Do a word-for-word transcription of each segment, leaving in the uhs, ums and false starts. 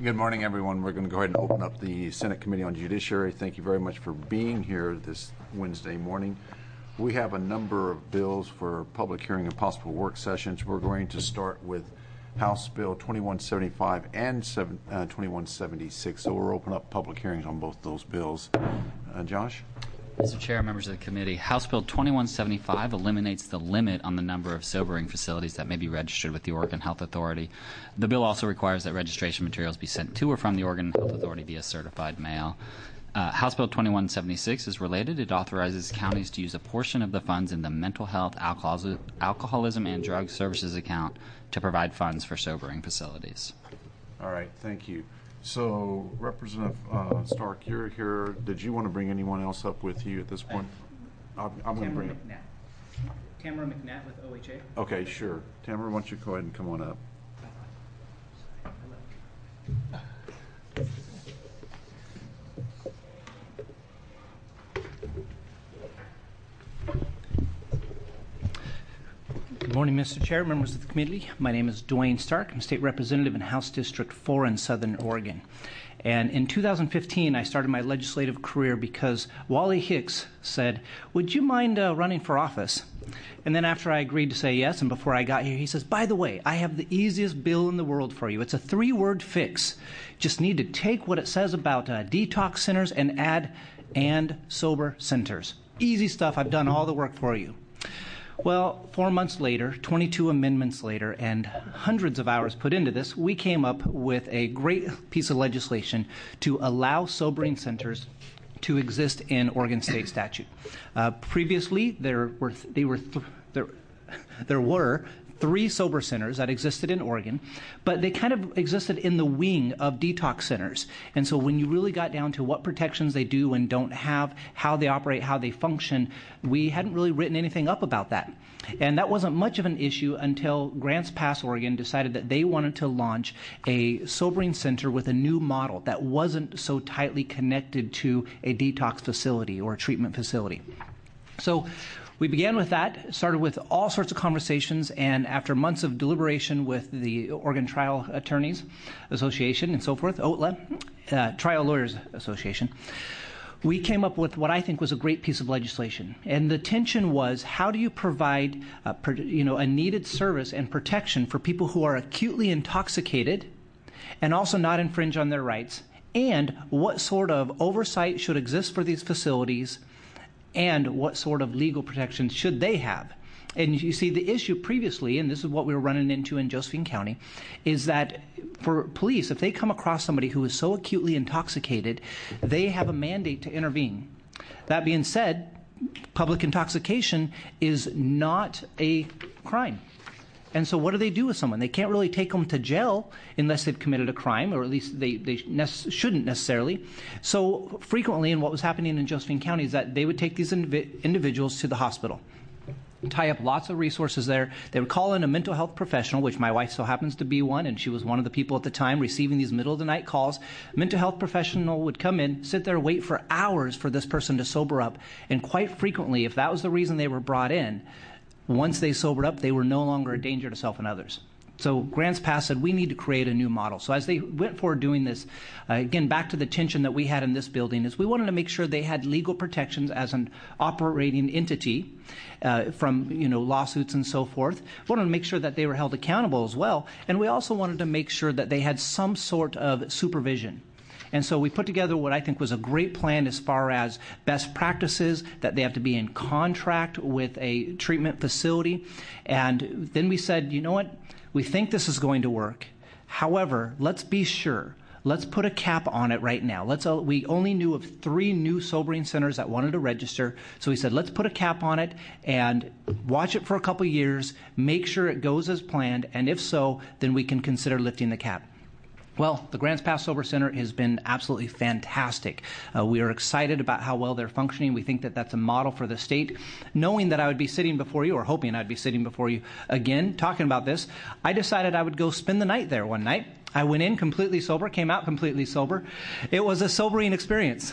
Good morning, everyone. We're going to go ahead and open up the Senate Committee on Judiciary. Thank you very much for being here this Wednesday morning. We have a number of bills for public hearing and possible work sessions. We're going to start with House Bill twenty-one seventy-five and twenty-one seventy-six. So we'll open up public hearings on both those bills. Uh, Josh? Mister Chair, members of the committee, House Bill twenty-one seventy-five eliminates the limit on the number of sobering facilities that may be registered with the Oregon Health Authority. The bill also requires that registration materials be sent to or from the Oregon Health Authority via certified mail. Uh, House Bill twenty-one seventy-six is related. It authorizes counties to use a portion of the funds in the Mental Health, Alcohol- Alcoholism, and Drug Services account to provide funds for sobering facilities. All right, thank you. So, Representative uh, Stark, you're here. Did you want to bring anyone else up with you at this point? I'm, I'm going to bring McNatt. Tamara McNatt with O H A. Okay, sure. Tamara, why don't you go ahead and come on up? Good morning, Mister Chair, members of the committee. My name is Dwayne Stark. I'm State Representative in House District four in Southern Oregon. And in two thousand fifteen, I started my legislative career because Wally Hicks said, would you mind uh, running for office? And then after I agreed to say yes, and before I got here, he says, by the way, I have the easiest bill in the world for you. It's a three-word fix. Just need to take what it says about uh, detox centers and add and sober centers. Easy stuff. I've done all the work for you. Well, four months later, twenty-two amendments later, and hundreds of hours put into this, we came up with a great piece of legislation to allow sobering centers to exist in Oregon state statute. Uh, previously, there were th- they were th- there there were three sober centers that existed in Oregon, but they kind of existed in the wing of detox centers. And so when you really got down to what protections they do and don't have, how they operate, how they function, we hadn't really written anything up about that. And that wasn't much of an issue until Grants Pass, Oregon decided that they wanted to launch a sobering center with a new model that wasn't so tightly connected to a detox facility or a treatment facility. So we began with that, started with all sorts of conversations, and after months of deliberation with the Oregon Trial Attorneys Association and so forth, O T L A, uh, Trial Lawyers Association, we came up with what I think was a great piece of legislation. And the tension was, how do you provide uh, per, you know, a needed service and protection for people who are acutely intoxicated and also not infringe on their rights, and what sort of oversight should exist for these facilities, and what sort of legal protections should they have? And you see, the issue previously, and this is what we were running into in Josephine County, is that for police, if they come across somebody who is so acutely intoxicated, they have a mandate to intervene. That being said, public intoxication is not a crime. And so what do they do with someone? They can't really take them to jail unless they've committed a crime, or at least they, they ne- shouldn't necessarily. So frequently, and what was happening in Josephine County is that they would take these indiv- individuals to the hospital, tie up lots of resources there. They would call in a mental health professional, which my wife so happens to be one, and she was one of the people at the time receiving these middle-of-the-night calls. Mental health professional would come in, sit there, wait for hours for this person to sober up, and quite frequently, if that was the reason they were brought in, once they sobered up, they were no longer a danger to self and others. So Grants Pass said, we need to create a new model. So as they went forward doing this, uh, again, back to the tension that we had in this building, is we wanted to make sure they had legal protections as an operating entity uh, from you know lawsuits and so forth. We wanted to make sure that they were held accountable as well. And we also wanted to make sure that they had some sort of supervision. And so we put together what I think was a great plan as far as best practices, that they have to be in contract with a treatment facility. And then we said, you know what, we think this is going to work. However, let's be sure. Let's put a cap on it right now. Let's. Uh, we only knew of three new sobering centers that wanted to register. So we said, let's put a cap on it and watch it for a couple years, make sure it goes as planned, and if so, then we can consider lifting the cap. Well, the Grants Pass Sober Center has been absolutely fantastic. Uh, we are excited about how well they're functioning. We think that that's a model for the state. Knowing that I would be sitting before you, or hoping I'd be sitting before you again talking about this, I decided I would go spend the night there one night. I went in completely sober, came out completely sober. It was a sobering experience.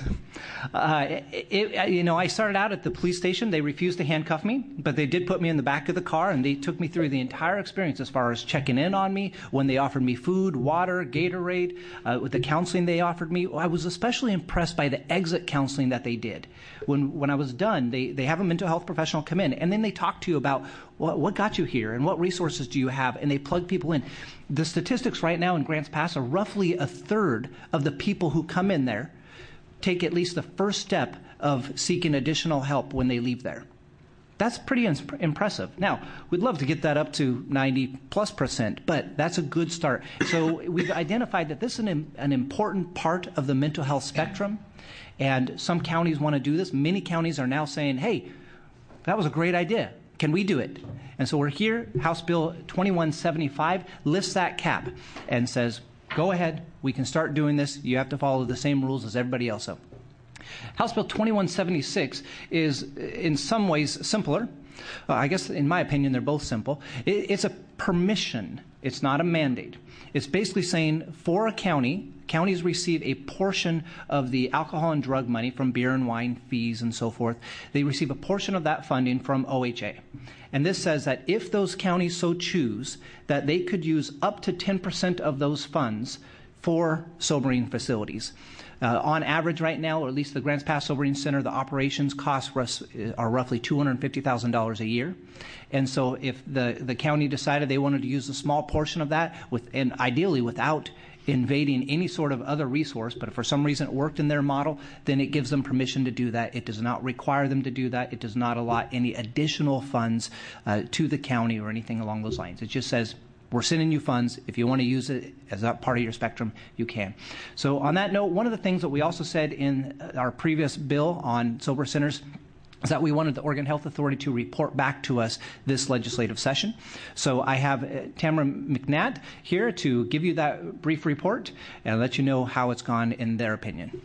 Uh, it, it, you know, I started out at the police station. They refused to handcuff me, but they did put me in the back of the car, and they took me through the entire experience as far as checking in on me, when they offered me food, water, Gatorade, uh, with the counseling they offered me. I was especially impressed by the exit counseling that they did. When when I was done, they, they have a mental health professional come in, and then they talk to you about what, what got you here and what resources do you have, and they plug people in. The statistics right now in Grants Pass are roughly a third of the people who come in there take at least the first step of seeking additional help when they leave there. That's pretty ins- impressive. Now, we'd love to get that up to ninety plus percent, but that's a good start. So we've identified that this is an, an important part of the mental health spectrum, and some counties want to do this. Many counties are now saying, hey, that was a great idea. Can we do it? And so we're here. House Bill twenty-one seventy-five lifts that cap and says, go ahead, we can start doing this. You have to follow the same rules as everybody else. So House Bill twenty-one seventy-six is in some ways simpler. Uh, I guess in my opinion they're both simple. It, it's a permission. It's not a mandate. It's basically saying for a county, counties receive a portion of the alcohol and drug money from beer and wine fees and so forth. They receive a portion of that funding from O H A. And this says that if those counties so choose, that they could use up to ten percent of those funds for sobering facilities. Uh, on average right now, or at least the Grants Pass Sobering Center, the operations costs are roughly two hundred fifty thousand dollars a year. And so if the, the county decided they wanted to use a small portion of that, with, and ideally without invading any sort of other resource, but if for some reason it worked in their model, then it gives them permission to do that. It does not require them to do that. It does not allot any additional funds uh, to the county or anything along those lines. It just says, we're sending you funds. If you want to use it as a part of your spectrum, you can. So on that note, one of the things that we also said in our previous bill on sober centers is that we wanted the Oregon Health Authority to report back to us this legislative session. So I have uh, Tamara McNatt here to give you that brief report and let you know how it's gone in their opinion.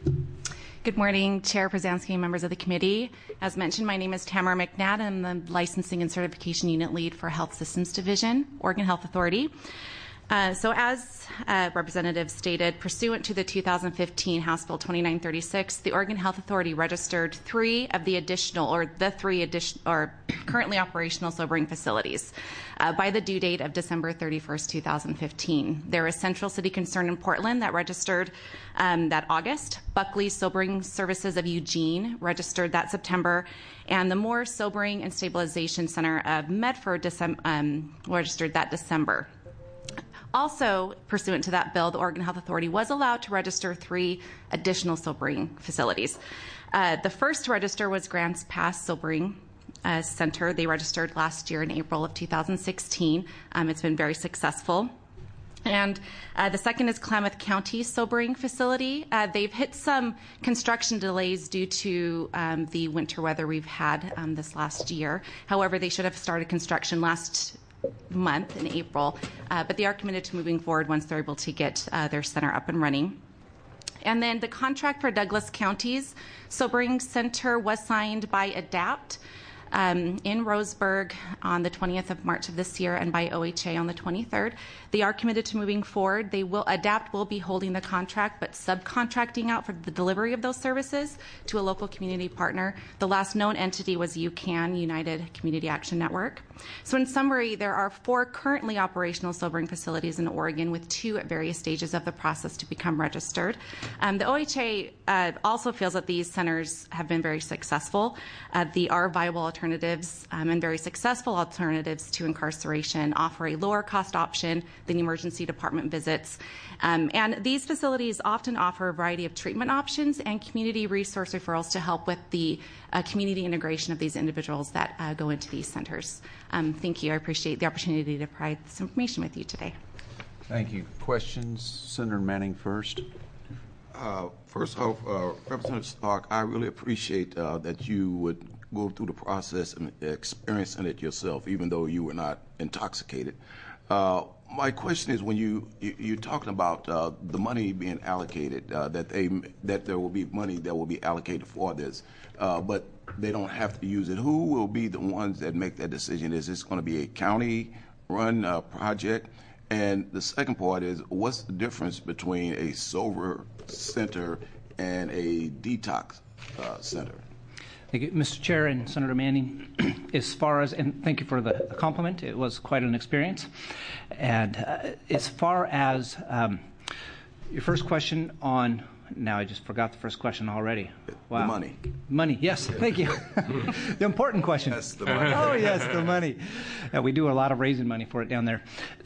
Good morning, Chair Przanski and members of the committee. As mentioned, my name is Tamara McNatt. I'm the Licensing and Certification Unit Lead for Health Systems Division, Oregon Health Authority. Uh, so as uh, Representative stated, pursuant to the two thousand fifteen House Bill twenty-nine thirty-six, the Oregon Health Authority registered three of the additional, or the three additional, or currently operational sobering facilities uh, by the due date of December thirty-first, two thousand fifteen. There is Central City Concern in Portland that registered um, that August, Buckley Sobering Services of Eugene registered that September, and the Moore Sobering and Stabilization Center of Medford Decem- um, registered that December. Also, pursuant to that bill, the Oregon Health Authority was allowed to register three additional sobering facilities. Uh, the first to register was Grants Pass Sobering uh, Center. They registered last year in April of two thousand sixteen. Um, it's been very successful. And uh, the second is Klamath County Sobering Facility. Uh, they've hit some construction delays due to um, the winter weather we've had um, this last year. However, they should have started construction last month in April, uh, but they are committed to moving forward once they're able to get uh, their center up and running. And then the contract for Douglas County's Sobering Center was signed by ADAPT um, in Roseburg on the twentieth of March of this year and by O H A on the twenty-third. They are committed to moving forward. They will ADAPT will be holding the contract, but subcontracting out for the delivery of those services to a local community partner. The last known entity was UCAN, United Community Action Network. So in summary, there are four currently operational sobering facilities in Oregon, with two at various stages of the process to become registered. Um, the O H A uh, also feels that these centers have been very successful. Uh, they are viable alternatives um, and very successful alternatives to incarceration, offer a lower cost option than emergency department visits. Um, and these facilities often offer a variety of treatment options and community resource referrals to help with the uh, community integration of these individuals that uh, go into these centers. Um, thank you. I appreciate the opportunity to provide this information with you today. Thank you. Questions? Senator Manning first. Uh, first off, uh, Representative Stark, I really appreciate uh, that you would go through the process and experiencing it yourself, even though you were not intoxicated. Uh, my question is, when you, you you're talking about uh, the money being allocated, uh, that they that there will be money that will be allocated for this, uh, but they don't have to use it. Who will be the ones that make that decision? Is this going to be a county-run uh, project? And the second part is, what's the difference between a sober center and a detox uh, center? Thank you, Mister Chair and Senator Manning. As far as, and thank you for the, the compliment, it was quite an experience. And uh, as far as um, your first question on, now I just forgot the first question already. Wow. The money. Money, yes, thank you. The important question. Yes, the money. Oh, yes, the money. Uh, we do a lot of raising money for it down there.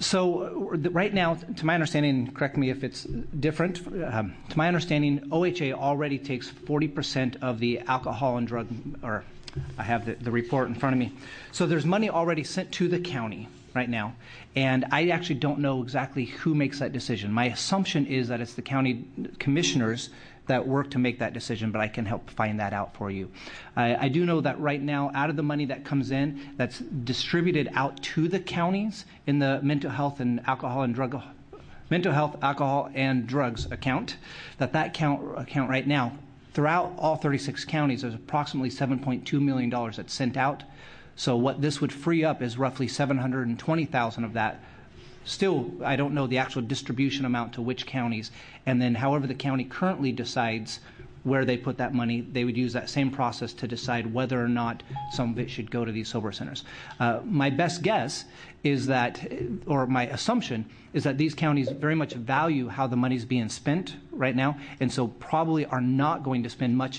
So uh, the, right now, to my understanding, correct me if it's different, um, to my understanding, O H A already takes forty percent of the alcohol and drug, or I have the, the report in front of me. So there's money already sent to the county right now, and I actually don't know exactly who makes that decision. My assumption is that it's the county commissioners that work to make that decision, but I can help find that out for you. I, I do know that right now, out of the money that comes in, that's distributed out to the counties in the mental health and alcohol and drug, mental health, alcohol and drugs account, that that count account right now, throughout all thirty-six counties, there's approximately seven point two million dollars that's sent out. So what this would free up is roughly seven hundred twenty thousand dollars of that. Still, I don't know the actual distribution amount to which counties. And then however the county currently decides where they put that money, they would use that same process to decide whether or not some of it should go to these sober centers. Uh, my best guess is that, or my assumption, is that these counties very much value how the money is being spent right now, and so probably are not going to spend much.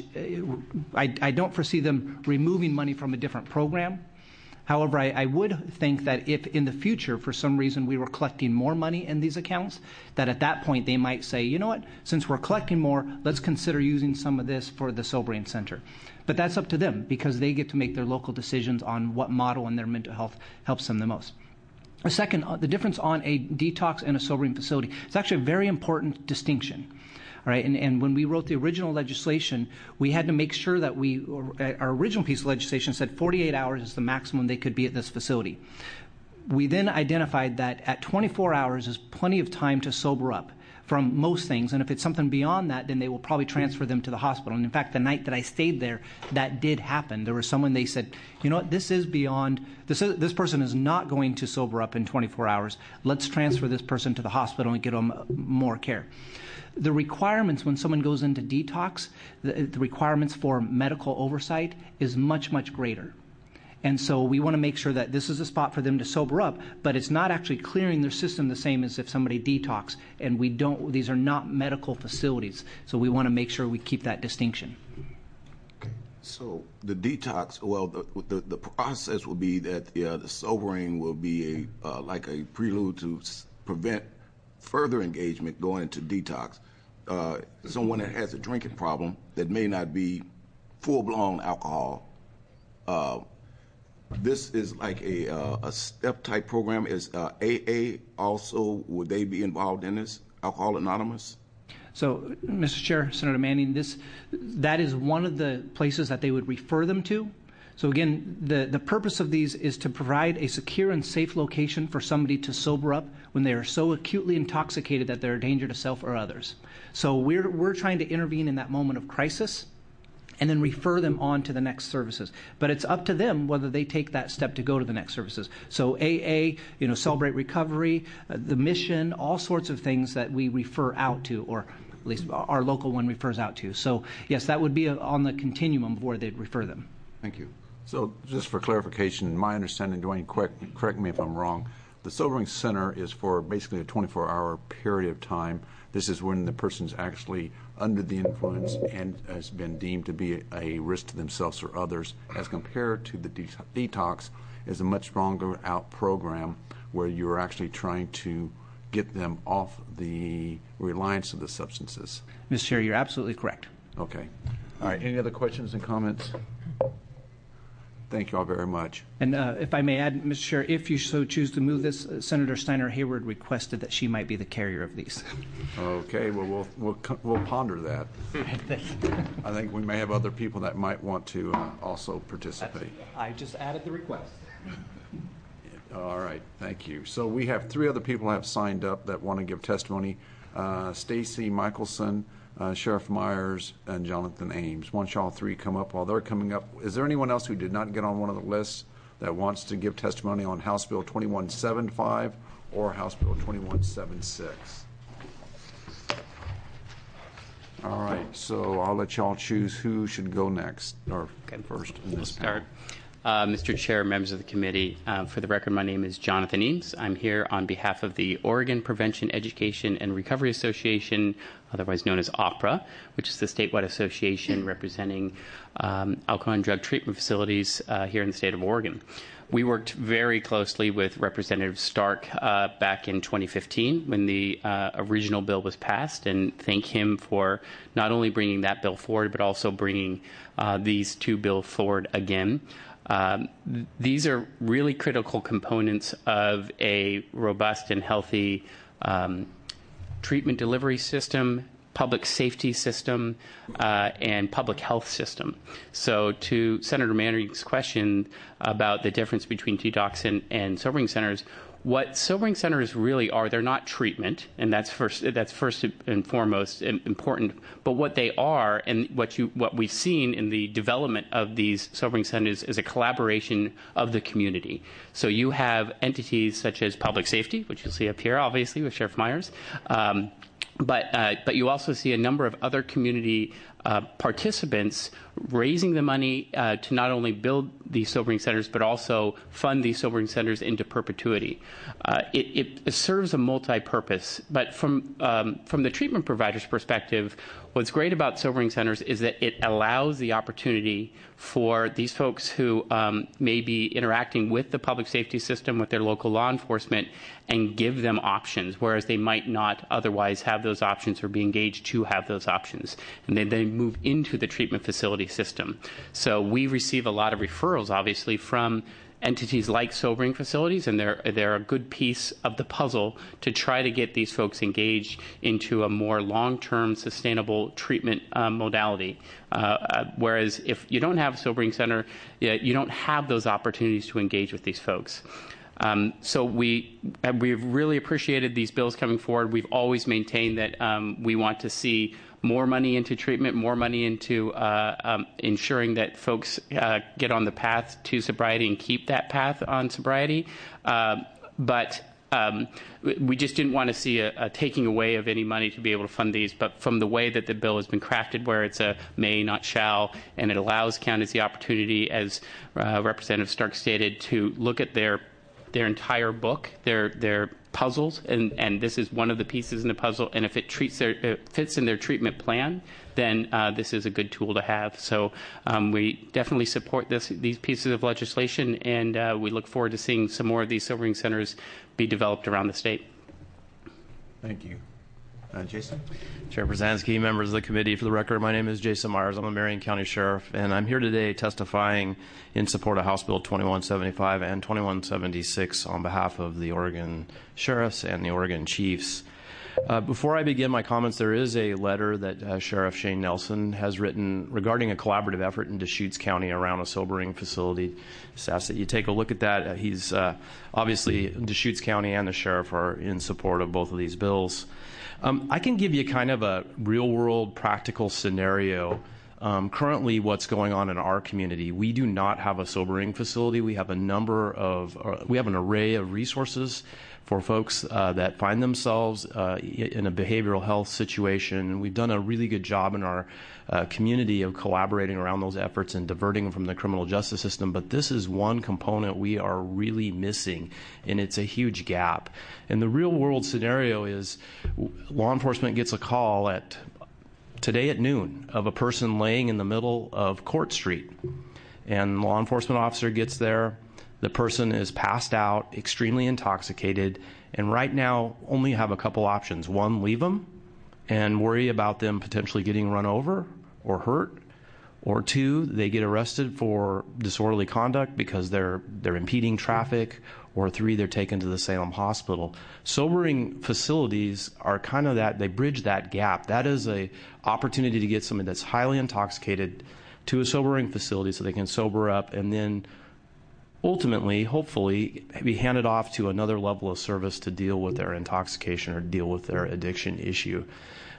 I, I don't foresee them removing money from a different program. However, I, I would think that if in the future, for some reason, we were collecting more money in these accounts, that at that point they might say, you know what, since we're collecting more, let's consider using some of this for the sobering center. But that's up to them, because they get to make their local decisions on what model in their mental health helps them the most. The second, uh, the difference on a detox and a sobering facility, it's actually a very important distinction. All right, and, and when we wrote the original legislation, we had to make sure that we, our original piece of legislation said forty-eight hours is the maximum they could be at this facility. We then identified that at twenty-four hours is plenty of time to sober up from most things, and if it's something beyond that, then they will probably transfer them to the hospital. And in fact, the night that I stayed there, that did happen. There was someone, they said, you know what, this is beyond, this, is, this person is not going to sober up in twenty-four hours. Let's transfer this person to the hospital and get them more care. The requirements when someone goes into detox, the, the requirements for medical oversight is much, much greater. And so we want to make sure that this is a spot for them to sober up, but it's not actually clearing their system the same as if somebody detox. And we don't, these are not medical facilities. So we want to make sure we keep that distinction. So the detox, well, the the, the process will be that uh, the sobering will be a uh, like a prelude to s- prevent further engagement going into detox. Uh, someone that has a drinking problem that may not be full-blown alcohol, uh, this is like a, uh, a step-type program. Is uh, A A also, would they be involved in this, Alcohol Anonymous? So, Mister Chair, Senator Manning, this, that is one of the places that they would refer them to. So again, the, the purpose of these is to provide a secure and safe location for somebody to sober up when they are so acutely intoxicated that they're a danger to self or others. So we're, we're trying to intervene in that moment of crisis and then refer them on to the next services. But it's up to them whether they take that step to go to the next services. So A A, you know, Celebrate Recovery, uh, the mission, all sorts of things that we refer out to, or at least our local one refers out to. So yes, that would be a, on the continuum of where they'd refer them. Thank you. So just for clarification, my understanding, Dwayne, correct, correct me if I'm wrong, the sobering center is for basically a twenty-four hour period of time. This is when the person's actually under the influence and has been deemed to be a risk to themselves or others, as compared to the de- detox is a much stronger out program where you're actually trying to get them off the reliance of the substances. Mister Chair, you're absolutely correct. Okay. All right. Any other questions and comments? Thank you all very much. And uh, if I may add, Mister Chair, if you so choose to move this, uh, Senator Steiner Hayward requested that she might be the carrier of these. Okay, well, we'll we'll, we'll ponder that. I think we may have other people that might want to uh, also participate. I just added the request. All right, thank you. So we have three other people have signed up that want to give testimony. Uh, Stacy Michelson, Uh, Sheriff Myers, and Jonathan Ames. Why don't y'all three come up while they're coming up? Is there anyone else who did not get on one of the lists that wants to give testimony on House Bill twenty-one seventy-five or House Bill twenty-one seventy-six. All right, so I'll let y'all choose who should go next or Okay. first in We'll this start. panel. Uh, Mister Chair, members of the committee, uh, for the record, my name is Jonathan Eames. I'm here on behalf of the Oregon Prevention, Education, and Recovery Association, otherwise known as OPRA, which is the statewide association representing um, alcohol and drug treatment facilities uh, here in the state of Oregon. We worked very closely with Representative Stark uh, back in twenty fifteen when the uh, original bill was passed, and thank him for not only bringing that bill forward, but also bringing uh, these two bills forward again. Um, th- these are really critical components of a robust and healthy um, treatment delivery system, public safety system, uh, and public health system. So to Senator Manning's question about the difference between T DOCs and, and sobering centers, what sobering centers really are, they're not treatment, and that's first, that's first and foremost important, but what they are and what, you, what we've seen in the development of these sobering centers is a collaboration of the community. So you have entities such as public safety, which you'll see up here, obviously, with Sheriff Myers, um, But, uh, but you also see a number of other community uh, participants raising the money uh, to not only build these sobering centers, but also fund these sobering centers into perpetuity. Uh, it, it serves a multi-purpose. But from, um, from the treatment provider's perspective, what's great about sobering centers is that it allows the opportunity for these folks who um, may be interacting with the public safety system, with their local law enforcement, and give them options, whereas they might not otherwise have those options or be engaged to have those options. And then they move into the treatment facility system. So we receive a lot of referrals, obviously, from entities like sobering facilities, and they're, they're a good piece of the puzzle to try to get these folks engaged into a more long-term sustainable treatment uh, modality. Uh, uh, whereas if you don't have a sobering center, you don't have those opportunities to engage with these folks. Um, so we, we've really appreciated these bills coming forward. We've always maintained that um, we want to see more money into treatment, more money into uh, um, ensuring that folks uh, get on the path to sobriety and keep that path on sobriety. Uh, but um, we just didn't want to see a, a taking away of any money to be able to fund these. But from the way that the bill has been crafted, where it's a may, not shall, and it allows counties the opportunity, as uh, Representative Stark stated, to look at their their entire book, their their puzzles, and, and this is one of the pieces in the puzzle. And if it treats their it fits in their treatment plan, then uh, this is a good tool to have. So um, we definitely support this these pieces of legislation, and uh, we look forward to seeing some more of these sobering centers be developed around the state. Thank you. Uh, Jason? Chair Brzezinski, members of the committee, for the record, my name is Jason Myers. I'm a Marion County Sheriff, and I'm here today testifying in support of House Bill twenty-one seventy-five and twenty-one seventy-six on behalf of the Oregon Sheriffs and the Oregon Chiefs. Uh, before I begin my comments, there is a letter that uh, Sheriff Shane Nelson has written regarding a collaborative effort in Deschutes County around a sobering facility. Just ask that you take a look at that. Uh, he's uh, obviously, Deschutes County and the Sheriff are in support of both of these bills. Um, I can give you kind of a real-world practical scenario. Um, currently, what's going on in our community, we do not have a sobering facility. We have a number of, uh, we have an array of resources for folks uh, that find themselves uh, in a behavioral health situation. We've done a really good job in our uh, community of collaborating around those efforts and diverting them from the criminal justice system. But this is one component we are really missing, and it's a huge gap. And the real world scenario is law enforcement gets a call at today at noon of a person laying in the middle of Court Street. And law enforcement officer gets there. The person is passed out, extremely intoxicated, and right now only have a couple options. One, leave them and worry about them potentially getting run over or hurt. Or two, they get arrested for disorderly conduct because they're they're impeding traffic. Or three, they're taken to the Salem Hospital. Sobering facilities are kind of that, they bridge that gap. That is a opportunity to get somebody that's highly intoxicated to a sobering facility so they can sober up and then ultimately, hopefully, be handed off to another level of service to deal with their intoxication or deal with their addiction issue.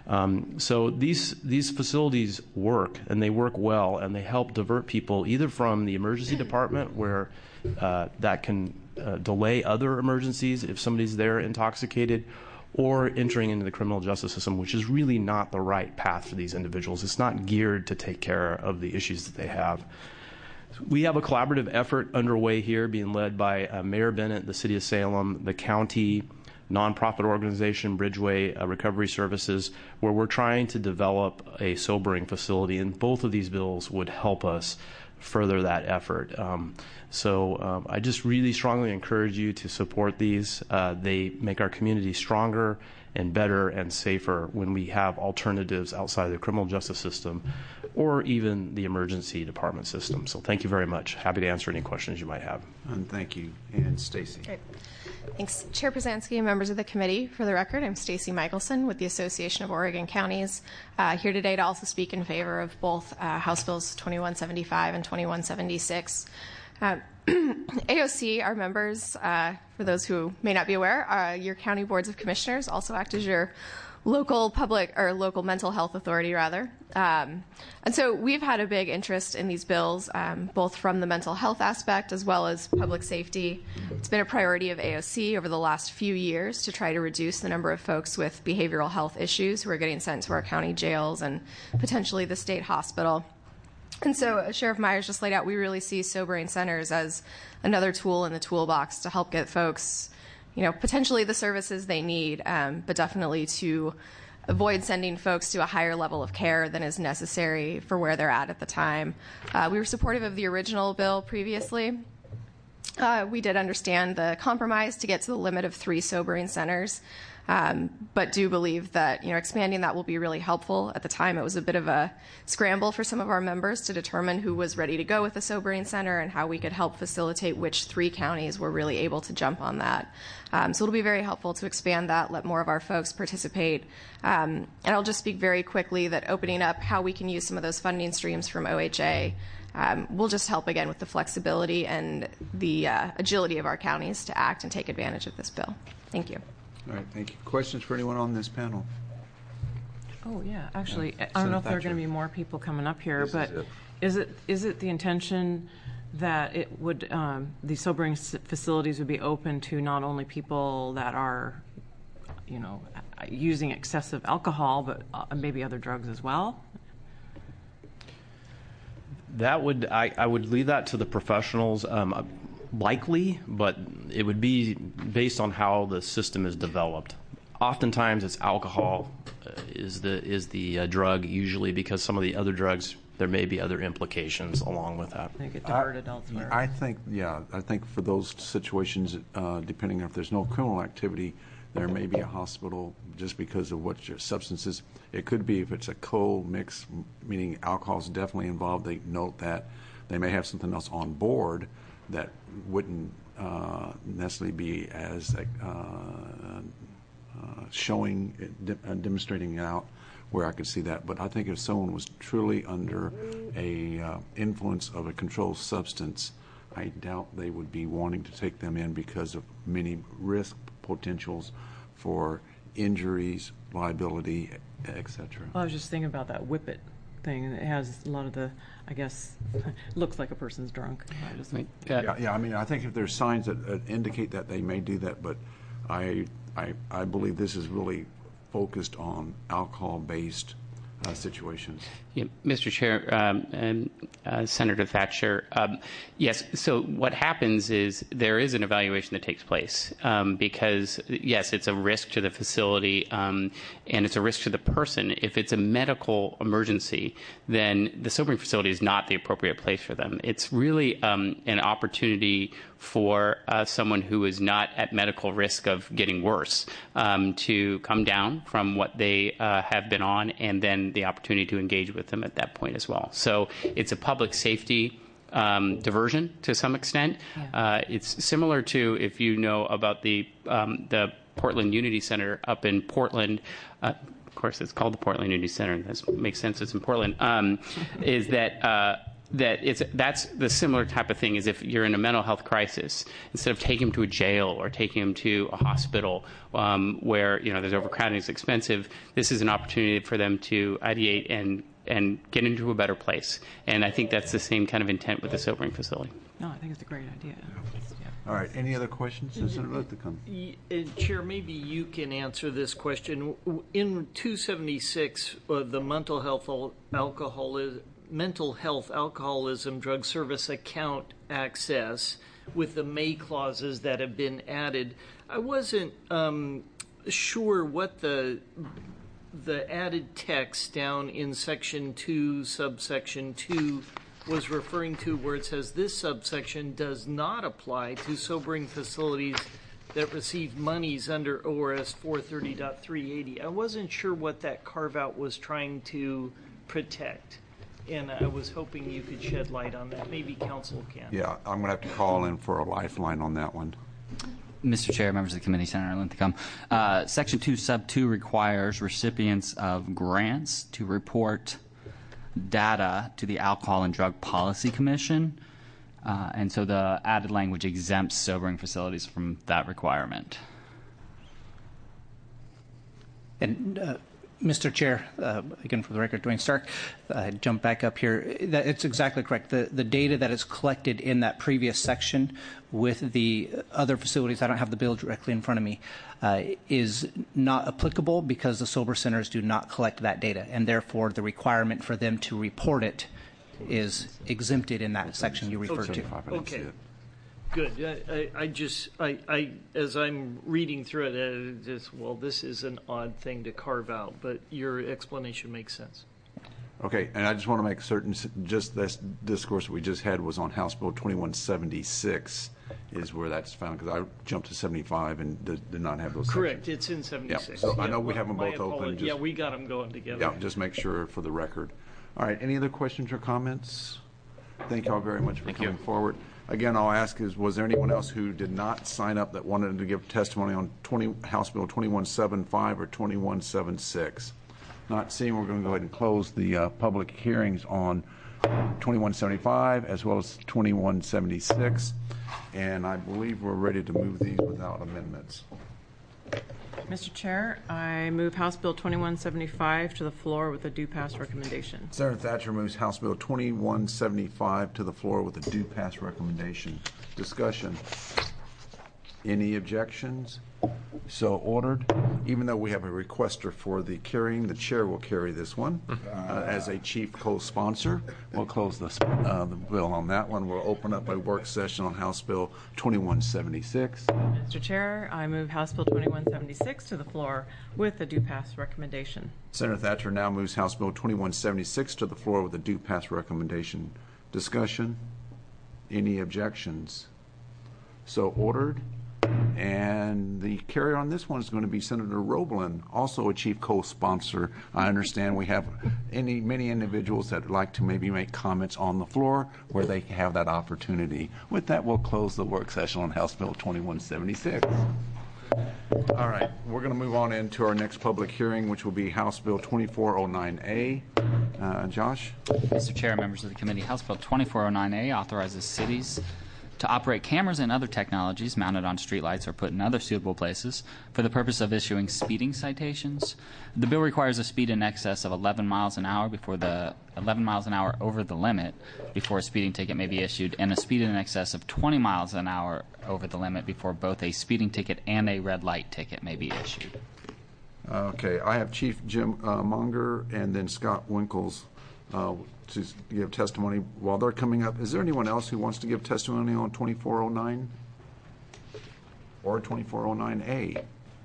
Um, so these these facilities work, and they work well, and they help divert people either from the emergency department, where uh, that can uh, delay other emergencies if somebody's there intoxicated, or entering into the criminal justice system, which is really not the right path for these individuals. It's not geared to take care of the issues that they have. We have a collaborative effort underway here being led by uh, Mayor Bennett, the City of Salem, the county, nonprofit organization Bridgeway uh, Recovery Services, where we're trying to develop a sobering facility, and both of these bills would help us further that effort. Um, so um, I just really strongly encourage you to support these. Uh, they make our community stronger and better and safer when we have alternatives outside the criminal justice system or even the emergency department system. So thank you very much. Happy to answer any questions you might have. And thank you. And Stacy. Great. Thanks, Chair Przanski and members of the committee. For the record, I'm Stacy Michelson with the Association of Oregon Counties, uh, here today to also speak in favor of both uh, House Bills twenty-one seventy-five and twenty-one seventy-six. Uh, A O C, our members, uh, for those who may not be aware, uh, your county boards of commissioners also act as your local public or local mental health authority, rather. Um, and so we've had a big interest in these bills, um, both from the mental health aspect as well as public safety. It's been a priority of A O C over the last few years to try to reduce the number of folks with behavioral health issues who are getting sent to our county jails and potentially the state hospital. And so, as Sheriff Myers just laid out, we really see sobering centers as another tool in the toolbox to help get folks, you know, potentially the services they need, um, but definitely to avoid sending folks to a higher level of care than is necessary for where they're at at the time. Uh, we were supportive of the original bill previously. Uh, we did understand the compromise to get to the limit of three sobering centers. Um, but do believe that, you know, expanding that will be really helpful. At the time, it was a bit of a scramble for some of our members to determine who was ready to go with the sobering center and how we could help facilitate which three counties were really able to jump on that. Um, so it'll be very helpful to expand that, let more of our folks participate. Um, and I'll just speak very quickly that opening up how we can use some of those funding streams from O H A um, will just help, again, with the flexibility and the uh, agility of our counties to act and take advantage of this bill. Thank you. All right, thank you. Questions for anyone on this panel? Oh, yeah. Actually, yeah. I don't know if there are going to be more people coming up here, this but is it. is it is it the intention that it would um, the sobering facilities would be open to not only people that are, you know, using excessive alcohol, but uh, maybe other drugs as well? That would I, I would leave that to the professionals. Um, Likely, but it would be based on how the system is developed. Oftentimes, it's alcohol uh, is the is the uh, drug, usually because some of the other drugs, there may be other implications along with that. They get diverted elsewhere. I think, yeah, I think for those situations, uh, depending on if there's no criminal activity, there may be a hospital just because of what your substances. It could be if it's a co-mix, meaning alcohol is definitely involved. They note that they may have something else on board that wouldn't uh, necessarily be as uh, uh, showing, de- uh, demonstrating out where I could see that. But I think if someone was truly under a uh, influence of a controlled substance, I doubt they would be wanting to take them in because of many risk potentials for injuries, liability, et cetera. Well, I was just thinking about that Whippet thing, and it has a lot of the, I guess, looks like a person's drunk. I just, uh, yeah, yeah. I mean, I think if there's signs that uh, indicate that, they may do that, but I, I, I believe this is really focused on alcohol-based uh, situations. Yeah, Mister Chair, um, and uh, Senator Thatcher, um, yes, so what happens is there is an evaluation that takes place um, because, yes, it's a risk to the facility um, and it's a risk to the person. If it's a medical emergency, then the sobering facility is not the appropriate place for them. It's really um, an opportunity for uh, someone who is not at medical risk of getting worse um, to come down from what they uh, have been on, and then the opportunity to engage with them at that point as well. So it's a public safety um, diversion to some extent. Yeah. Uh, it's similar to, if you know about the um, the Portland Unity Center up in Portland. Uh, of course, it's called the Portland Unity Center. That makes sense. It's in Portland. Um, is that uh, that it's that's the similar type of thing as if you're in a mental health crisis. Instead of taking him to a jail or taking him to a hospital um, where you know there's overcrowding, it's expensive, this is an opportunity for them to ideate and and get into a better place. And I think that's the same kind of intent with the sobering facility. No, I think it's a great idea. Yeah. All right. Any other questions? Senator Linthicum. Uh, Chair, maybe you can answer this question. In two seventy-six, uh, the mental health alcoholism, mental health alcoholism drug service account access with the May clauses that have been added, I wasn't um, sure what the the added text down in section two, subsection two, was referring to, where it says this subsection does not apply to sobering facilities that receive monies under O R S four thirty point three eighty. I wasn't sure what that carve-out was trying to protect, and I was hoping you could shed light on that. Maybe council can. Yeah, I'm going to have to call in for a lifeline on that one. Mister Chair, members of the committee, Senator Linthicum. Uh, Section two, Sub two requires recipients of grants to report data to the Alcohol and Drug Policy Commission, uh, and so the added language exempts sobering facilities from that requirement. And uh, Mister Chair, uh, again for the record, Dwayne Stark, uh, jump back up here. That, it's exactly correct. The, the data that is collected in that previous section with the other facilities, I don't have the bill directly in front of me, uh, is not applicable because the sober centers do not collect that data, and therefore the requirement for them to report it is exempted in that section you referred to. Okay. Good. I, I, I just, I, I, as I'm reading through it, I just, well, this is an odd thing to carve out, but your explanation makes sense. Okay, and I just want to make certain, just this discourse we just had was on House Bill twenty-one seventy-six is where that's found, because I jumped to seventy-five and did, did not have those Correct. sections. It's in seventy-six. Yeah, so yeah, I know we well, have them both apology. open. Just, yeah, we got them going together. Yeah, just make sure for the record. All right, any other questions or comments? Thank you all very much for Thank coming you. forward. Again, I'll ask is, was there anyone else who did not sign up that wanted to give testimony on twenty, House Bill twenty-one seventy-five or twenty-one seventy-six? Not seeing, we're going to go ahead and close the uh, public hearings on twenty-one seventy-five as well as twenty-one seventy-six. And I believe we're ready to move these without amendments. Mister Chair, I move House Bill twenty-one seventy-five to the floor with a due pass recommendation. Senator Thatcher moves House Bill twenty-one seventy-five to the floor with a due pass recommendation. Discussion. Any objections? So ordered. Even though we have a requester for the carrying, the chair will carry this one uh, as a chief co-sponsor. We'll close the, uh, the bill on that one. We'll open up a work session on House Bill twenty-one seventy-six. Mister Chair, I move House Bill twenty-one seventy-six to the floor with a due pass recommendation. Senator Thatcher now moves House Bill twenty-one seventy-six to the floor with a due pass recommendation. Discussion. Any objections? So ordered. And the carrier on this one is going to be Senator Roeblen, also a chief co-sponsor. I understand we have any many individuals that would like to maybe make comments on the floor where they have that opportunity. With that, we'll close the work session on House Bill twenty-one seventy-six. All right, we're going to move on into our next public hearing, which will be House Bill twenty-four oh nine A. Uh, Josh? Mister Chair, members of the committee, House Bill twenty-four oh nine A authorizes cities to operate cameras and other technologies mounted on streetlights or put in other suitable places for the purpose of issuing speeding citations. The bill requires a speed in excess of eleven miles an hour before the eleven miles an hour over the limit before a speeding ticket may be issued, and a speed in excess of twenty miles an hour over the limit before both a speeding ticket and a red light ticket may be issued. Okay, I have Chief Jim uh, Munger and then Scott Winkles uh, to give testimony. While they're coming up, is there anyone else who wants to give testimony on twenty-four oh nine or twenty-four oh nine A?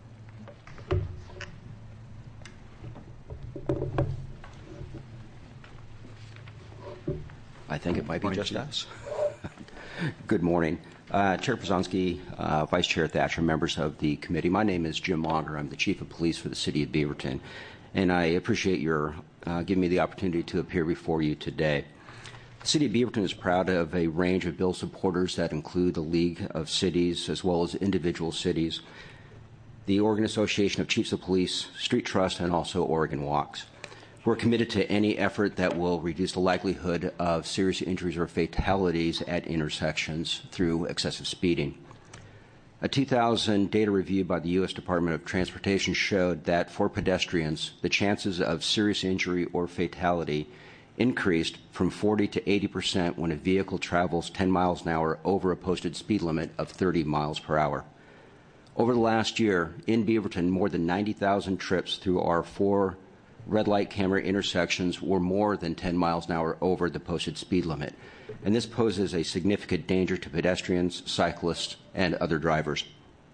I think it might be Morning, just Chief. us. Good morning. Uh, Chair Przonski, uh, Vice Chair Thatcher, members of the committee. My name is Jim Monger. I'm the Chief of Police for the City of Beaverton, and I appreciate your uh, giving me the opportunity to appear before you today. The City of Beaverton is proud of a range of bill supporters that include the League of Cities as well as individual cities, the Oregon Association of Chiefs of Police, Street Trust, and also Oregon Walks. We're committed to any effort that will reduce the likelihood of serious injuries or fatalities at intersections through excessive speeding. A two thousand data review by the U S Department of Transportation showed that for pedestrians, the chances of serious injury or fatality increased from forty to eighty percent when a vehicle travels ten miles an hour over a posted speed limit of thirty miles per hour. Over the last year, in Beaverton, more than ninety thousand trips through our four red light camera intersections were more than ten miles an hour over the posted speed limit, and this poses a significant danger to pedestrians, cyclists, and other drivers.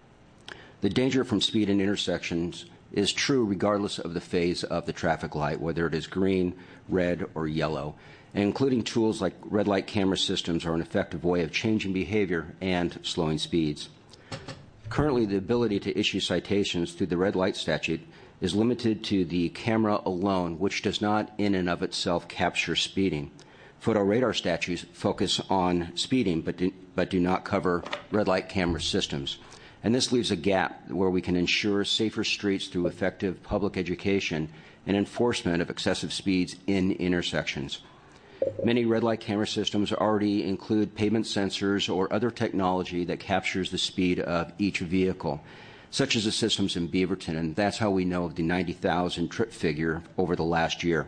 The danger from speed in intersections is true regardless of the phase of the traffic light, whether it is green, red, or yellow, and including tools like red light camera systems are an effective way of changing behavior and slowing speeds. Currently, the ability to issue citations through the red light statute is limited to the camera alone, which does not in and of itself capture speeding. Photo radar statutes focus on speeding but do, but do not cover red light camera systems. And this leaves a gap where we can ensure safer streets through effective public education and enforcement of excessive speeds in intersections. Many red light camera systems already include pavement sensors or other technology that captures the speed of each vehicle, such as the systems in Beaverton, and that's how we know of the ninety thousand trip figure over the last year.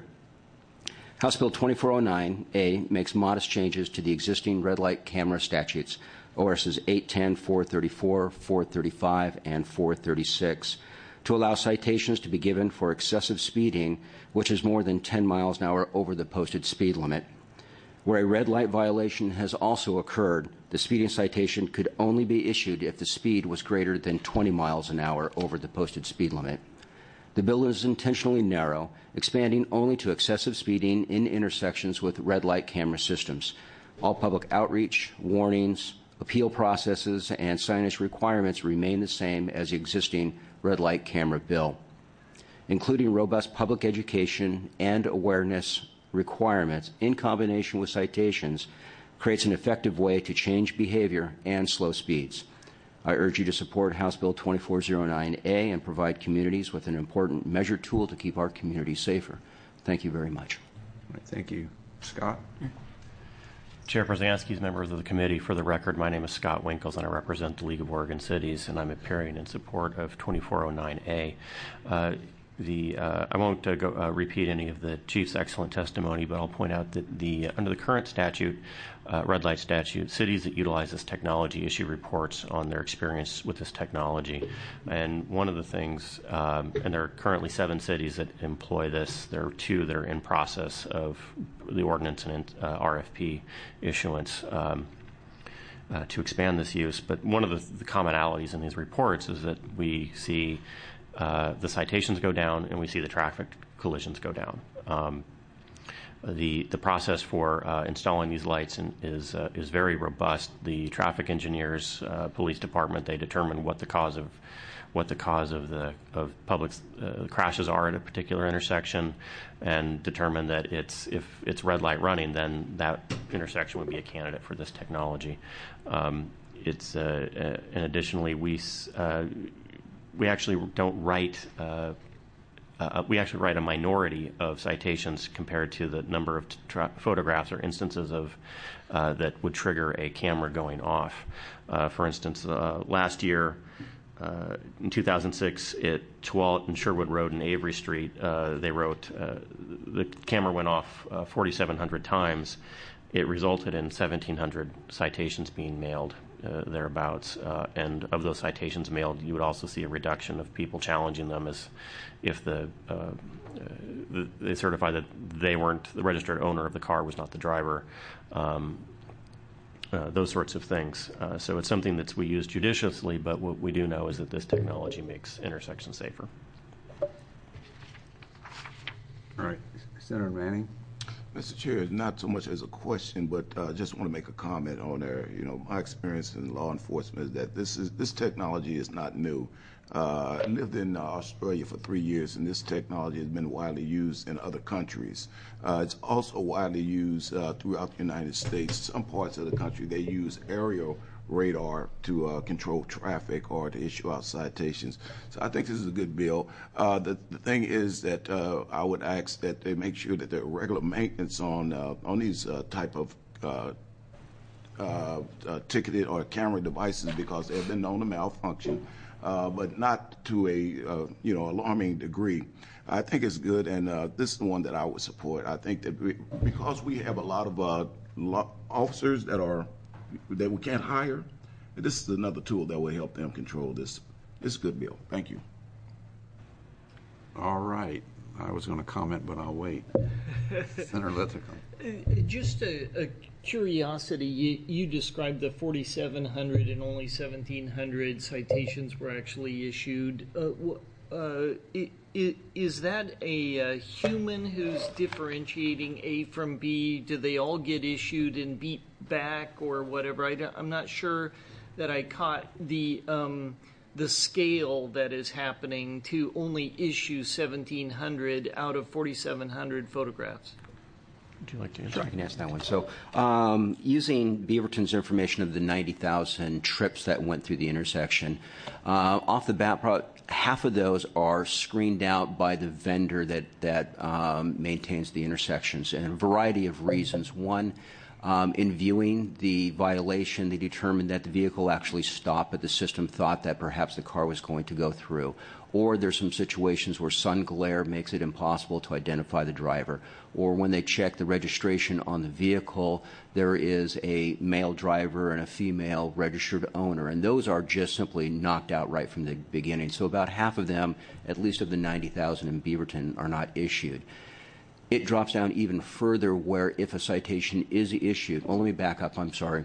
House Bill twenty-four oh nine A makes modest changes to the existing red light camera statutes, O R Ss eight ten, four thirty-four, four thirty-five, and four thirty-six, to allow citations to be given for excessive speeding, which is more than ten miles an hour over the posted speed limit. Where a red light violation has also occurred, the speeding citation could only be issued if the speed was greater than twenty miles an hour over the posted speed limit. The bill is intentionally narrow, expanding only to excessive speeding in intersections with red light camera systems. All public outreach, warnings, appeal processes, and signage requirements remain the same as the existing red light camera bill, including robust public education and awareness requirements in combination with citations, creates an effective way to change behavior and slow speeds. I urge you to support House Bill twenty-four oh nine A and provide communities with an important measured tool to keep our communities safer. Thank you very much. All right, thank you. Scott? Chair Przansky, members of the committee, for the record, my name is Scott Winkles and I represent the League of Oregon Cities, and I'm appearing in support of twenty-four oh nine A. Uh, The, uh, I won't uh, go, uh, repeat any of the Chief's excellent testimony, but I'll point out that the uh, under the current statute, uh, red light statute, cities that utilize this technology issue reports on their experience with this technology. And one of the things, um, and there are currently seven cities that employ this. There are two that are in process of the ordinance and uh, R F P issuance. Um, uh, to expand this use, but one of the, the commonalities in these reports is that we see Uh, the citations go down and we see the traffic collisions go down. Um, the the process for uh, installing these lights in, is uh, is very robust. The traffic engineers, uh, police department, they determine what the cause of what the cause of the of public uh, crashes are at a particular intersection, and determine that it's if it's red light running, then that intersection would be a candidate for this technology. Um, it's uh, uh, and additionally we. Uh, We actually don't write. Uh, uh, we actually write a minority of citations compared to the number of tra- photographs or instances of uh, that would trigger a camera going off. Uh, for instance, uh, last year uh, in two thousand six, at Tualatin and Sherwood Road and Avery Street, uh, they wrote uh, the camera went off uh, forty-seven hundred times. It resulted in seventeen hundred citations being mailed. Uh, thereabouts, uh, and of those citations mailed, you would also see a reduction of people challenging them as if the, uh, uh, the they certify that they weren't the registered owner of the car, was not the driver, um, uh, those sorts of things. Uh, so it's something that we use judiciously, but what we do know is that this technology makes intersections safer. All right, Senator Manning. Mister Chair, not so much as a question, but I uh, just want to make a comment on there. You know, my experience in law enforcement is that this is this technology is not new. Uh, I lived in uh, Australia for three years, and this technology has been widely used in other countries. Uh, it's also widely used uh, throughout the United States. Some parts of the country, they use aerial radar to uh, control traffic or to issue out citations. So I think this is a good bill. Uh, the, the thing is that uh, I would ask that they make sure that there are regular maintenance on uh, on these uh, type of uh, uh, uh, ticketed or camera devices, because they've been known to malfunction, uh, but not to a uh, you know alarming degree. I think it's good, and uh, this is the one that I would support. I think that we, because we have a lot of uh, lo- officers that are that we can't hire, this is another tool that will help them control this. This is a good bill. Thank you. All right. I was going to comment, but I'll wait. Senator Linthicum. Uh, just a, a curiosity, you, you described the forty-seven hundred and only seventeen hundred citations were actually issued. Uh, uh, it, it, is that a, a human who's differentiating A from B? Do they all get issued and beat back or whatever? I don't, I'm not sure that I caught the um, the scale that is happening to only issue seventeen hundred out of forty-seven hundred photographs. Would you like to answer? Sure, I can answer that one. So um, using Beaverton's information of the ninety thousand trips that went through the intersection, uh, off the bat, probably half of those are screened out by the vendor that, that um, maintains the intersections, and a variety of reasons. One, Um, in viewing the violation, they determined that the vehicle actually stopped, but the system thought that perhaps the car was going to go through. Or there's some situations where sun glare makes it impossible to identify the driver. Or when they check the registration on the vehicle, there is a male driver and a female registered owner. And those are just simply knocked out right from the beginning. So about half of them, at least of the ninety thousand in Beaverton, are not issued. It drops down even further where if a citation is issued, well, let me back up, I'm sorry.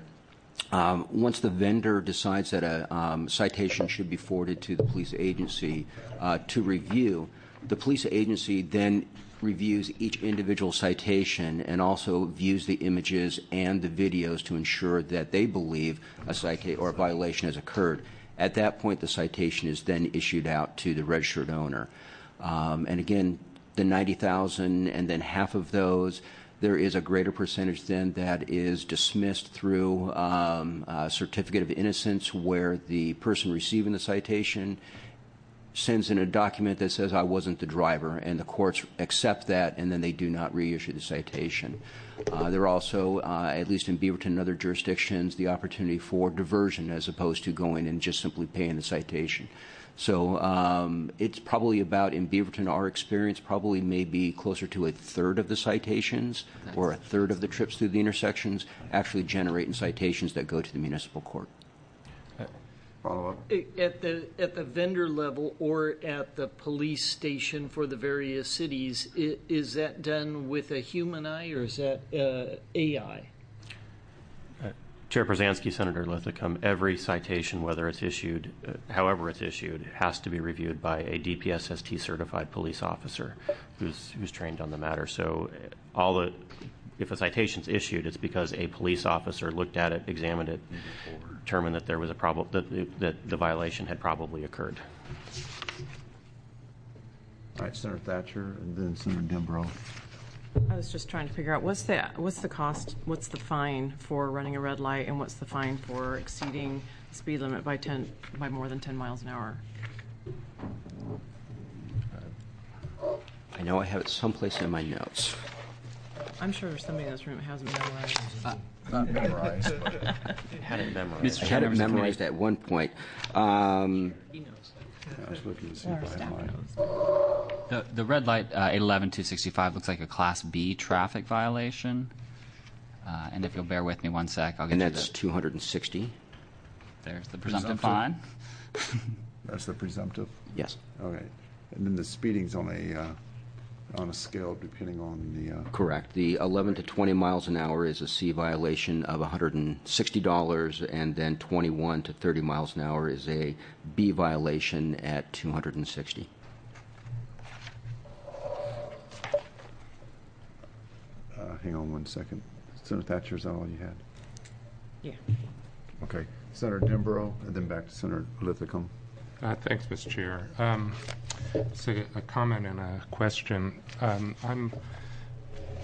Um, once the vendor decides that a um, citation should be forwarded to the police agency uh, to review, the police agency then reviews each individual citation and also views the images and the videos to ensure that they believe a citation or a violation has occurred. At that point, the citation is then issued out to the registered owner. Um, and again, the ninety thousand, and then half of those, there is a greater percentage then that is dismissed through um, a certificate of innocence, where the person receiving the citation sends in a document that says, I wasn't the driver, and the courts accept that, and then they do not reissue the citation. Uh, there are also, uh, at least in Beaverton and other jurisdictions, the opportunity for diversion as opposed to going and just simply paying the citation. So um, it's probably about, in Beaverton, our experience, probably maybe closer to a third of the citations or a third of the trips through the intersections actually generate in citations that go to the municipal court. Follow up? At the, at the vendor level or at the police station for the various cities, is that done with a human eye or is that uh, A I? Chair Przansky, Senator Linthicum, every citation, whether it's issued, uh, however it's issued, has to be reviewed by a D P S S T certified police officer who's who's trained on the matter. So all the, if a citation's issued, it's because a police officer looked at it, examined it, determined that there was a problem, that the, that the violation had probably occurred. All right, Senator Thatcher, and then Senator Dembrow. I was just trying to figure out what's the what's the cost, what's the fine for running a red light, and what's the fine for exceeding the speed limit by ten by more than ten miles an hour? I know I have it someplace in my notes. I'm sure there's somebody in this room that hasn't memorized. Uh, not memorized. Had it memorized. Mister I had it memorized at one point. Um, He knows. I was looking to see if I had mine. The, the red light, uh, eight eleven two sixty-five, looks like a Class B traffic violation. Uh, and if you'll bear with me one sec, I'll get and you that's the, two hundred sixty. There's the presumptive, Presumptive. fine. That's the presumptive? Yes. Okay. And then the speeding's on a, uh, on a scale depending on the... Uh, Correct. The eleven to twenty miles an hour is a C violation of one hundred sixty dollars, and then twenty-one to thirty miles an hour is a B violation at two hundred sixty dollars. uh, hang on one second. Senator Thatcher, is that all you had? Yeah. Okay. Senator Dembrow, and then back to Senator Linthicum. Uh, thanks, Mister Chair. Um, so a comment and a question. Um, I'm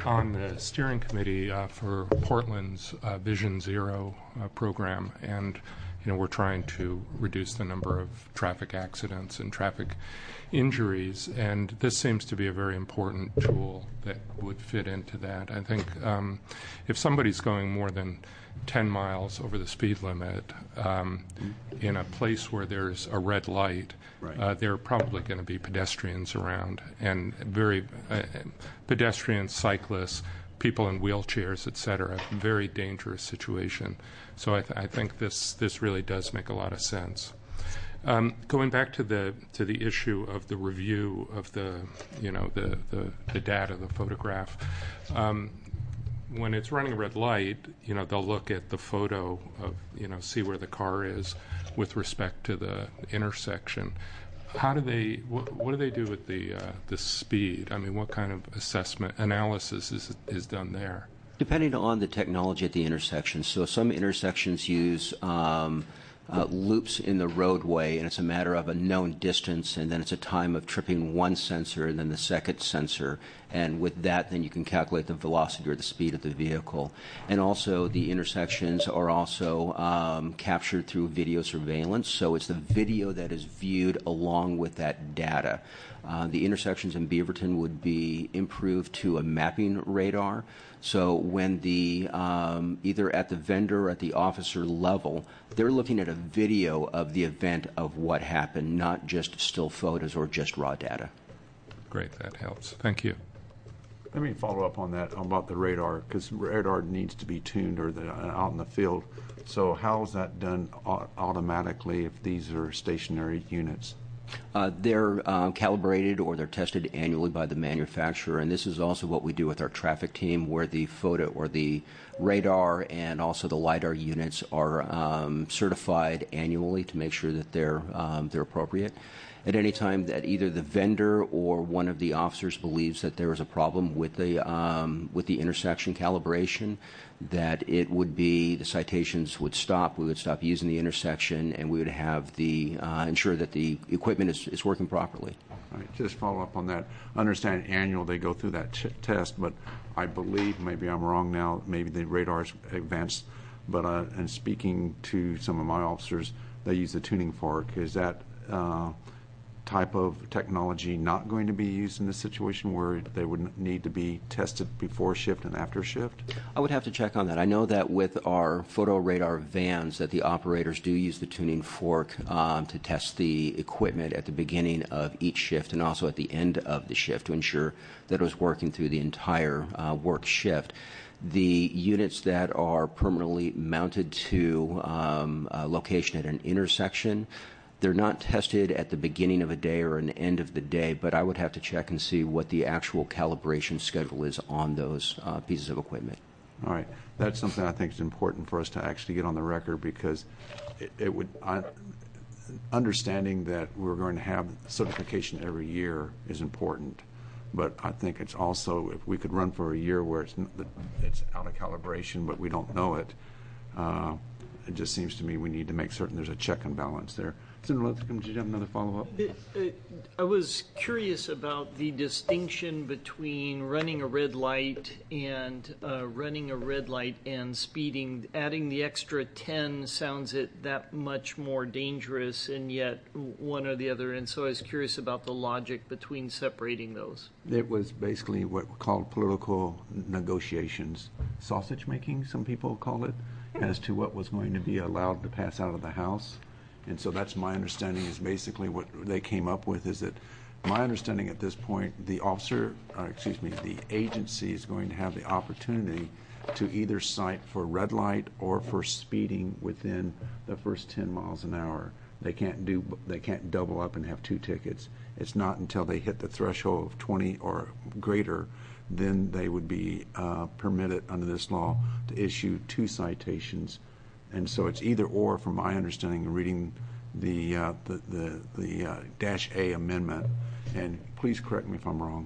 on the steering committee uh, for Portland's uh, Vision Zero uh, program, and you know we're trying to reduce the number of traffic accidents and traffic injuries, and this seems to be a very important tool that would fit into that. I think um, if somebody's going more than ten miles over the speed limit um, in a place where there's a red light, right. uh, there are probably going to be pedestrians around, and very uh, pedestrians, cyclists, people in wheelchairs, et cetera. Very dangerous situation. So I, th- I think this this really does make a lot of sense. Um, going back to the to the issue of the review of the you know the the, the data, the photograph. Um, when it's running a red light, you know they'll look at the photo of you know see where the car is with respect to the intersection. How do they? What, what do they do with the uh, the speed? I mean, what kind of assessment analysis is is done there? Depending on the technology at the intersection. So some intersections use um, uh, loops in the roadway, and it's a matter of a known distance, and then it's a time of tripping one sensor and then the second sensor. And with that, then you can calculate the velocity or the speed of the vehicle. And also, the intersections are also um, captured through video surveillance. So it's the video that is viewed along with that data. Uh, the intersections in Beaverton would be improved to a mapping radar. So when the um, either at the vendor or at the officer level, they're looking at a video of the event of what happened, not just still photos or just raw data. Great, that helps. Thank you. Let me follow up on that about the radar, because radar needs to be tuned or the, uh, out in the field. So how is that done au- automatically if these are stationary units? Uh, they're uh, calibrated or they're tested annually by the manufacturer, and this is also what we do with our traffic team, where the photo or the radar and also the LiDAR units are um, certified annually to make sure that they're um, they're appropriate. At any time that either the vendor or one of the officers believes that there is a problem with the um, with the intersection calibration, that it would be the citations would stop. We would stop using the intersection, and we would have the uh, ensure that the equipment is, is working properly. All right, just follow up on that. Understand annual they go through that ch- test, but I believe maybe I'm wrong now. Maybe the radar's advanced, but uh, and speaking to some of my officers, they use the tuning fork. Is that uh, type of technology not going to be used in this situation where they would need to be tested before shift and after shift? I would have to check on that. I know that with our photo radar vans that the operators do use the tuning fork um, to test the equipment at the beginning of each shift and also at the end of the shift to ensure that it was working through the entire uh, work shift. The units that are permanently mounted to um, a location at an intersection, they're not tested at the beginning of a day or an end of the day, but I would have to check and see what the actual calibration schedule is on those uh, pieces of equipment. All right. That's something I think is important for us to actually get on the record, because it, it would, I, understanding that we're going to have certification every year is important. But I think it's also, if we could run for a year where it's, it's out of calibration, but we don't know it, uh, it just seems to me we need to make certain there's a check and balance there. Senator Lipscomb, did you have another follow-up? Uh, I was curious about the distinction between running a red light and uh, running a red light and speeding. Adding the extra ten sounds it that much more dangerous, and yet one or the other. And so I was curious about the logic between separating those. It was basically what we call political negotiations, sausage making, some people call it, as to what was going to be allowed to pass out of the House. And so that's my understanding, is basically what they came up with, is that my understanding at this point, the officer, uh, excuse me, the agency is going to have the opportunity to either cite for red light or for speeding within the first ten miles an hour. They can't do, they can't double up and have two tickets. It's not until they hit the threshold of twenty or greater, then they would be uh, permitted under this law to issue two citations. And so it's either or, from my understanding of reading the uh, the the, the uh, Dash A amendment. And please correct me if I'm wrong.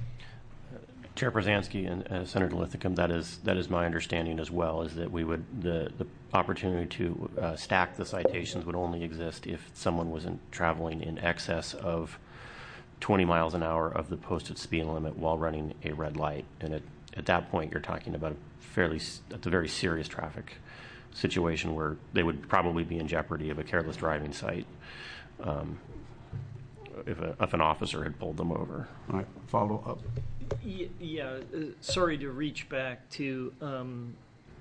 Chair Przanski and uh, Senator Lithicum, that is that is my understanding as well. Is that we would the the opportunity to uh, stack the citations would only exist if someone wasn't traveling in excess of twenty miles an hour of the posted speed limit while running a red light, and it at that point, you're talking about a fairly, that's a very serious traffic situation where they would probably be in jeopardy of a careless driving cite um, if, a, if an officer had pulled them over. All right, follow up. Yeah, uh, sorry to reach back to um,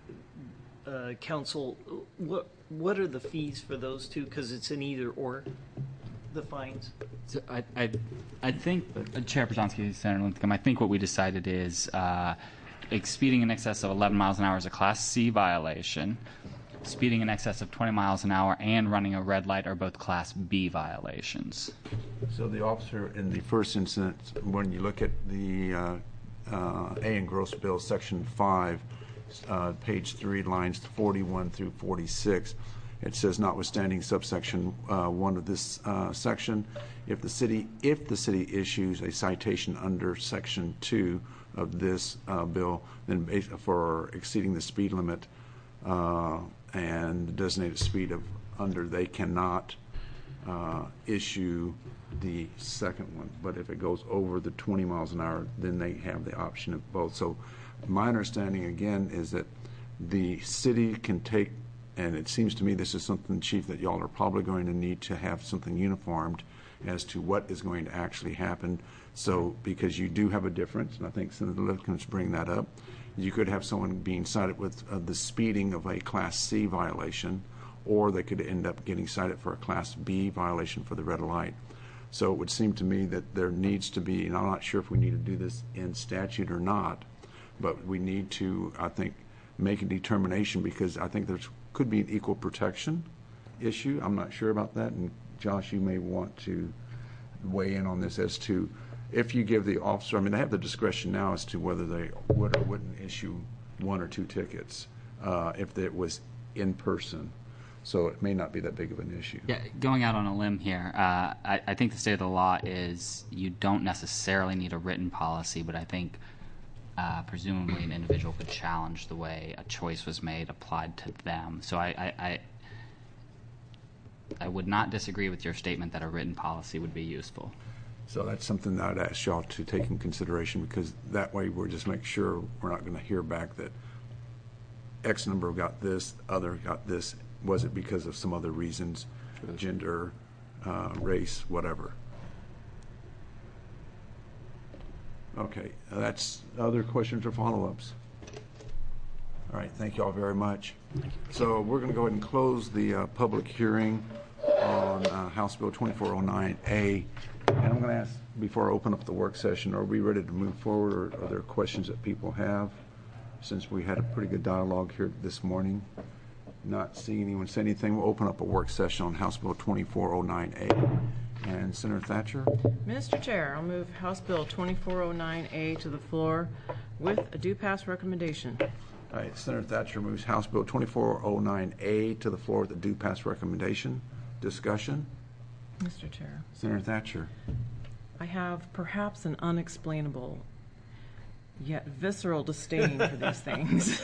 uh, council. What what are the fees for those two? Because it's an either or. The fines. So I, I, I think uh, Chair Przonski, Senator Linthicum, I think what we decided is uh, speeding in excess of eleven miles an hour is a Class C violation. Speeding in excess of twenty miles an hour and running a red light are both Class B violations. So the officer in the first instance, when you look at the uh, uh, A in gross bill, section five, uh, page three, lines forty-one through forty-six, it says, notwithstanding subsection uh, one of this uh, section, if the city if the city issues a citation under section two of this uh, bill, then for exceeding the speed limit uh, and the designated speed of under, they cannot uh, issue the second one. But if it goes over the twenty miles an hour, then they have the option of both. So my understanding again is that the city can take, and it seems to me this is something, Chief, that y'all are probably going to need to have something uniformed as to what is going to actually happen. So because you do have a difference, and I think Senator Linthicum's bring that up, you could have someone being cited with uh, the speeding of a Class C violation, or they could end up getting cited for a Class B violation for the red light. So it would seem to me that there needs to be, and I'm not sure if we need to do this in statute or not, but we need to, I think, make a determination, because I think there's could be an equal protection issue. I'm not sure about that, and Josh, you may want to weigh in on this as to if you give the officer, I mean, they have the discretion now as to whether they would or wouldn't issue one or two tickets uh, if it was in person. So it may not be that big of an issue. Yeah, going out on a limb here, uh, I, I think the state of the law is you don't necessarily need a written policy, but I think uh, presumably an individual could challenge the way a choice was made applied to them. So I, I, I, I would not disagree with your statement that a written policy would be useful. So that's something that I'd ask y'all to take in consideration, because that way we're just make sure we're not going to hear back that X number got this, other got this. Was it because of some other reasons, gender, uh, race, whatever? Okay, that's other questions or follow-ups? All right, thank you all very much. So we're going to go ahead and close the uh, public hearing on uh, House Bill twenty-four oh nine A. And I'm going to ask, before I open up the work session, are we ready to move forward, or are there questions that people have? Since we had a pretty good dialogue here this morning. Not seeing anyone say anything, we'll open up a work session on House Bill twenty-four oh nine A. And Senator Thatcher? Mister Chair, I'll move House Bill twenty-four oh nine A to the floor with a due pass recommendation. All right, Senator Thatcher moves House Bill twenty-four oh nine A to the floor with a due pass recommendation. Discussion? Mister Chair. Senator Thatcher. I have perhaps an unexplainable yet visceral disdain for these things.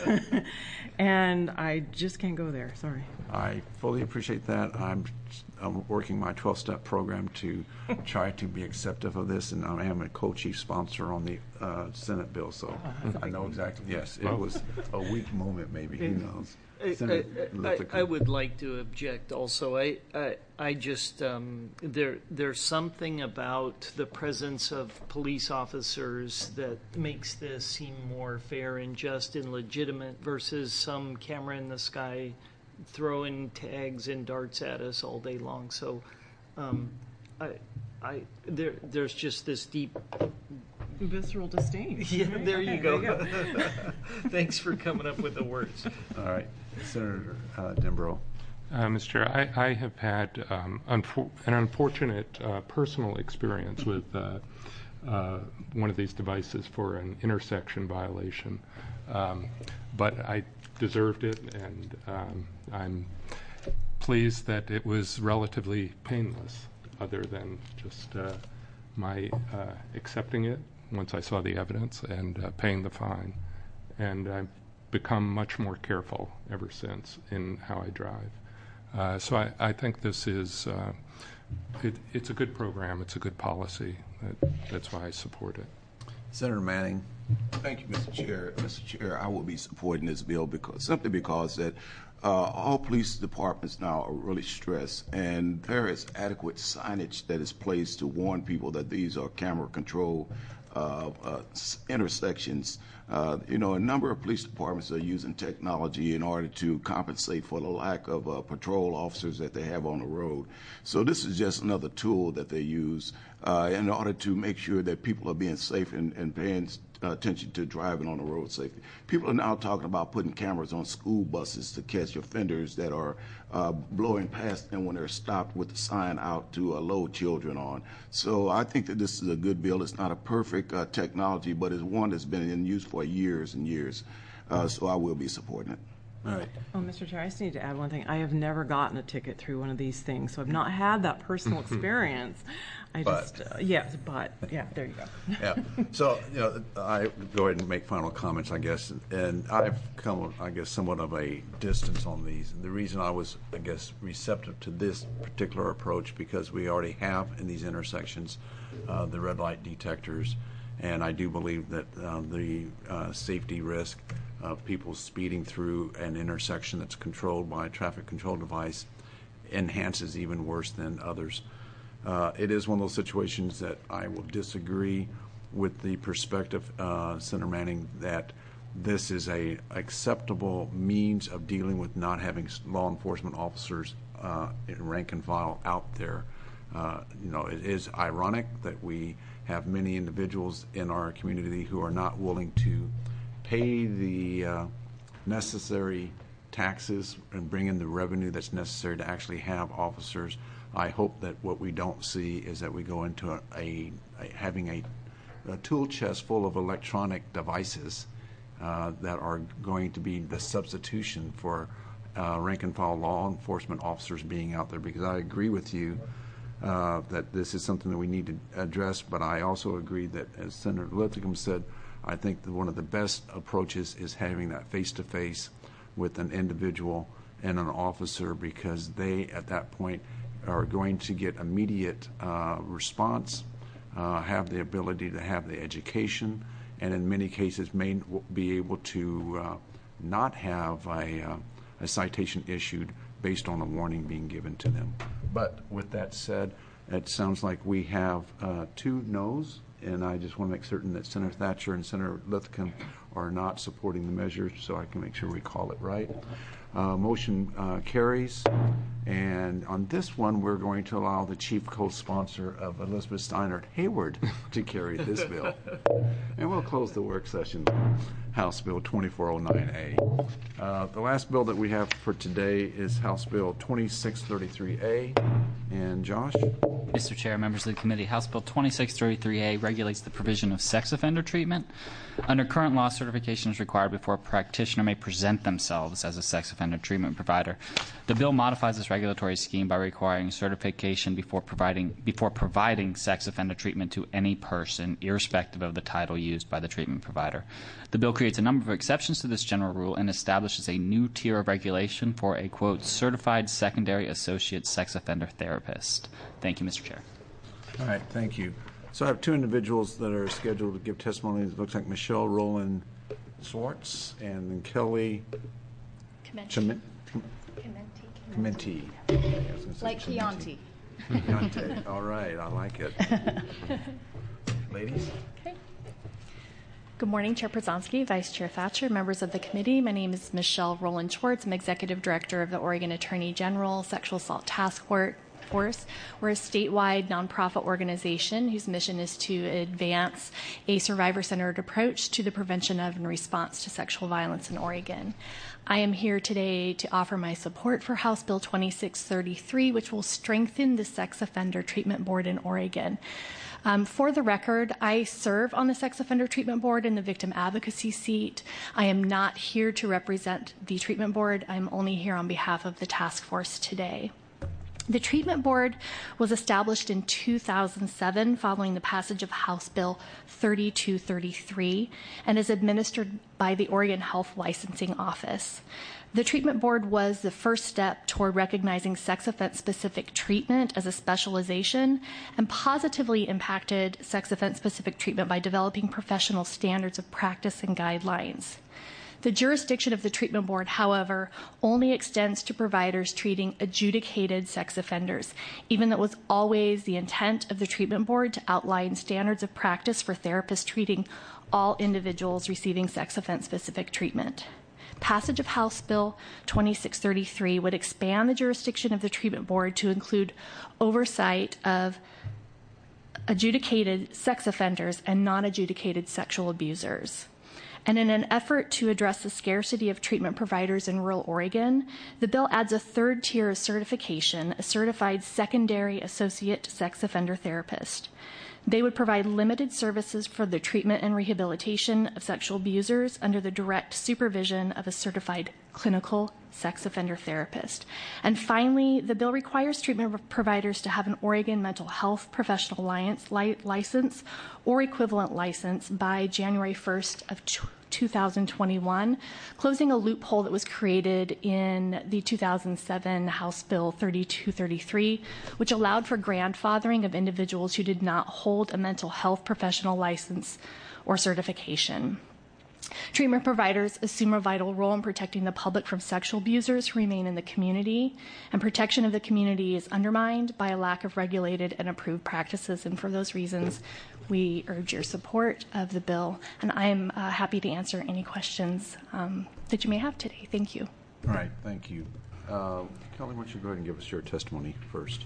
And I just can't go there. Sorry. I fully appreciate that. I'm, I'm working my twelve-step program to try to be acceptive of this, and I am a co-chief sponsor on the uh, Senate bill, so oh, I know exactly. Yes, it was a weak moment, maybe. Who knows? I, I, I, I would like to object also. I, I, I just, um, there, there's something about the presence of police officers that makes this seem more fair and just and legitimate versus some camera in the sky throwing tags and darts at us all day long. So, um, I, I, there, there's just this deep visceral disdain. Yeah, there okay, you go. There you go. Thanks for coming up with the words. All right. Senator uh, Dembro. Uh, Mister Chair, I, I have had um, unfor- an unfortunate uh, personal experience with uh, uh, one of these devices for an intersection violation, um, but I deserved it, and um, I'm pleased that it was relatively painless, other than just uh, my uh, accepting it once I saw the evidence and uh, paying the fine. And I've become much more careful ever since in how I drive. Uh, so I, I think this is, uh, it, it's a good program, it's a good policy. That, that's why I support it. Senator Manning. Thank you, Mister Chair. Mister Chair, I will be supporting this bill because simply because that uh, all police departments now are really stressed, and there is adequate signage that is placed to warn people that these are camera control uh, uh, intersections. Uh, you know, a number of police departments are using technology in order to compensate for the lack of uh, patrol officers that they have on the road. So this is just another tool that they use uh, in order to make sure that people are being safe and, and paying uh, attention to driving on the road safety. People are now talking about putting cameras on school buses to catch offenders that are uh, blowing past them when they're stopped with the sign out to uh, load children on. So I think that this is a good bill. It's not a perfect uh, technology, but it's one that's been in use for years and years. Uh, so I will be supporting it. All right. Oh, Mister Chair, I just need to add one thing. I have never gotten a ticket through one of these things, so I've not had that personal experience. I But. just, uh, yes, but, yeah, there you go. Yeah. So, you know, I go ahead and make final comments, I guess. And I've come, I guess, somewhat of a distance on these. The reason I was, I guess, receptive to this particular approach because we already have in these intersections uh, the red light detectors. And I do believe that uh, the uh, safety risk of people speeding through an intersection that's controlled by a traffic control device enhances even worse than others. Uh, it is one of those situations that I will disagree with the perspective, uh, Senator Manning, that this is a acceptable means of dealing with not having law enforcement officers uh, in rank and file out there. Uh, you know, it is ironic that we have many individuals in our community who are not willing to pay the uh, necessary taxes and bring in the revenue that's necessary to actually have officers. I hope that what we don't see is that we go into a, a, a having a, a tool chest full of electronic devices uh, that are going to be the substitution for uh, rank and file law enforcement officers being out there, because I agree with you uh, that this is something that we need to address, but I also agree that, as Senator Linthicum said, I think that one of the best approaches is having that face-to-face with an individual and an officer, because they, at that point, are going to get immediate uh, response, uh, have the ability to have the education, and in many cases may be able to uh, not have a, uh, a citation issued based on a warning being given to them. But with that said, it sounds like we have uh, two no's. And I just want to make certain that Senator Thatcher and Senator Linthicum are not supporting the measure, so I can make sure we call it right. Uh, motion uh, carries. And on this one, we're going to allow the chief co-sponsor of Elizabeth Steinert Hayward to carry this bill. And we'll close the work session, House Bill twenty-four oh nine A. Uh, the last bill that we have for today is House Bill twenty-six thirty-three A. And Josh? Mister Chair, members of the committee, House Bill twenty-six thirty-three A regulates the provision of sex offender treatment. Under current law, certification is required before a practitioner may present themselves as a sex offender treatment provider. The bill modifies this regulatory scheme by requiring certification before providing before providing sex offender treatment to any person, irrespective of the title used by the treatment provider. The bill creates a number of exceptions to this general rule and establishes a new tier of regulation for a, quote, certified secondary associate sex offender therapist. Thank you, Mister Chair. All right, thank you. So I have two individuals that are scheduled to give testimony. It looks like Michelle Rowland Swartz and then Kelly Chimenti. Chimenti. Like Chianti. Chianti. All right, I like it. Ladies? Okay. Good morning, Chair Przanski, Vice Chair Thatcher, members of the committee. My name is Michelle Rowland Schwartz. I'm Executive Director of the Oregon Attorney General Sexual Assault Task Force. We're a statewide nonprofit organization whose mission is to advance a survivor-centered approach to the prevention of and response to sexual violence in Oregon. I am here today to offer my support for House Bill twenty-six thirty-three, which will strengthen the Sex Offender Treatment Board in Oregon. Um, for the record, I serve on the Sex Offender Treatment Board in the Victim Advocacy seat. I am not here to represent the Treatment Board. I'm only here on behalf of the task force today. The Treatment Board was established in two thousand seven following the passage of House Bill thirty-two thirty-three and is administered by the Oregon Health Licensing Office. The treatment board was the first step toward recognizing sex offense-specific treatment as a specialization and positively impacted sex offense-specific treatment by developing professional standards of practice and guidelines. The jurisdiction of the treatment board, however, only extends to providers treating adjudicated sex offenders, even though it was always the intent of the treatment board to outline standards of practice for therapists treating all individuals receiving sex offense-specific treatment. Passage of House Bill twenty-six thirty-three would expand the jurisdiction of the treatment board to include oversight of adjudicated sex offenders and non-adjudicated sexual abusers. And in an effort to address the scarcity of treatment providers in rural Oregon, the bill adds a third tier of certification, a certified secondary associate sex offender therapist. They would provide limited services for the treatment and rehabilitation of sexual abusers under the direct supervision of a certified clinical sex offender therapist. And finally, the bill requires treatment providers to have an Oregon Mental Health Professional Alliance li- license or equivalent license by January first of two thousand twenty-one, closing a loophole that was created in the two thousand seven House Bill thirty-two thirty-three, which allowed for grandfathering of individuals who did not hold a mental health professional license or certification. Treatment providers assume a vital role in protecting the public from sexual abusers who remain in the community, and protection of the community is undermined by a lack of regulated and approved practices. And for those reasons, we urge your support of the bill, and I am uh, happy to answer any questions um, that you may have today. Thank you. All right, thank you. Uh, Kelly, why don't you go ahead and give us your testimony first?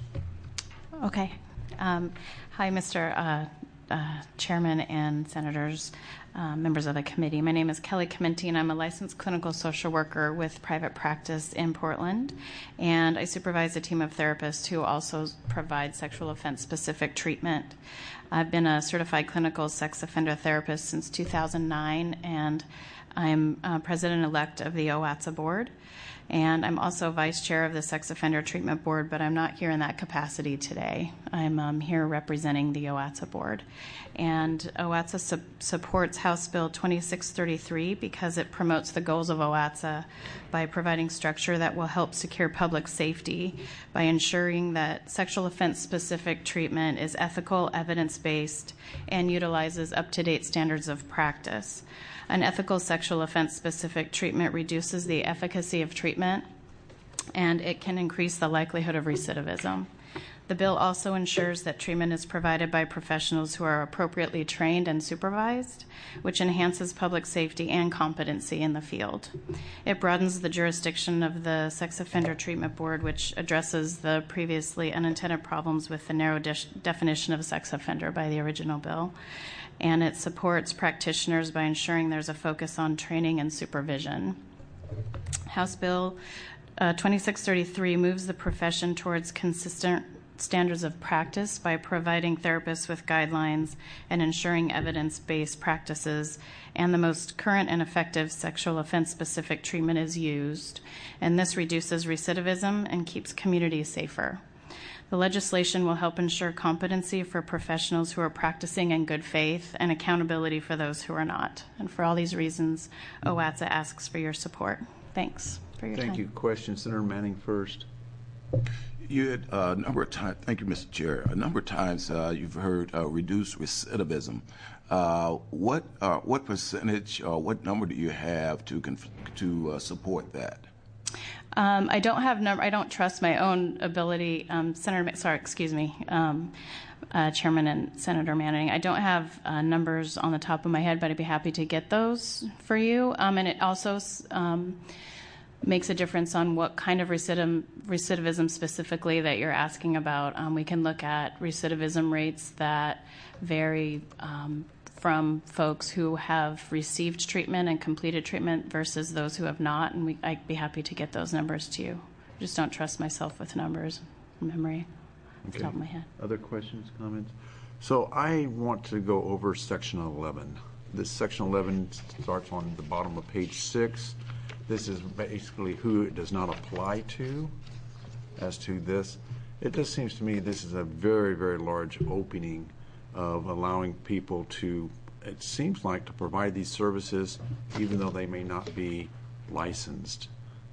Okay. Um, hi, Mister Uh, uh, Chairman and Senators, uh, members of the committee. My name is Kelly Comenti, and I'm a licensed clinical social worker with private practice in Portland, and I supervise a team of therapists who also provide sexual offense-specific treatment. I've been a certified clinical sex offender therapist since two thousand nine, and I'm uh, president-elect of the O A T S A board. And I'm also vice chair of the Sex Offender Treatment Board, but I'm not here in that capacity today. I'm um, here representing the O A T S A board. And O A T S A su- supports House Bill twenty-six thirty-three because it promotes the goals of O A T S A by providing structure that will help secure public safety by ensuring that sexual offense-specific treatment is ethical, evidence-based, and utilizes up-to-date standards of practice. An ethical sexual offense-specific treatment reduces the efficacy of treatment, and it can increase the likelihood of recidivism. The bill also ensures that treatment is provided by professionals who are appropriately trained and supervised, which enhances public safety and competency in the field. It broadens the jurisdiction of the Sex Offender Treatment Board, which addresses the previously unintended problems with the narrow de- definition of a sex offender by the original bill. And it supports practitioners by ensuring there's a focus on training and supervision. House Bill uh, twenty-six thirty-three moves the profession towards consistent standards of practice by providing therapists with guidelines and ensuring evidence-based practices, and the most current and effective sexual offense-specific treatment is used. And this reduces recidivism and keeps communities safer. The legislation will help ensure competency for professionals who are practicing in good faith and accountability for those who are not. And for all these reasons, O A T S A asks for your support. Thanks for your Thank time. you. Question, Senator Manning first. You had uh, a number of times, thank you, Mister Chair, a number of times uh, you've heard uh, reduce recidivism. Uh, what uh, what percentage or what number do you have to conf- to uh, support that? Um, I don't have number. I don't trust my own ability, um, Senator. Sorry, excuse me, um, uh, Chairman and Senator Manning. I don't have uh, numbers on the top of my head, but I'd be happy to get those for you. Um, and it also um, makes a difference on what kind of recidiv- recidivism specifically that you're asking about. Um, we can look at recidivism rates that vary Um, from folks who have received treatment and completed treatment versus those who have not, and we, I'd be happy to get those numbers to you. I just don't trust myself with numbers from memory off the top of my head. Other questions, comments? So I want to go over Section eleven. This Section eleven starts on the bottom of page six. This is basically who it does not apply to. As to this, it just seems to me this is a very, very large opening of allowing people to, it seems like, to provide these services even though they may not be licensed.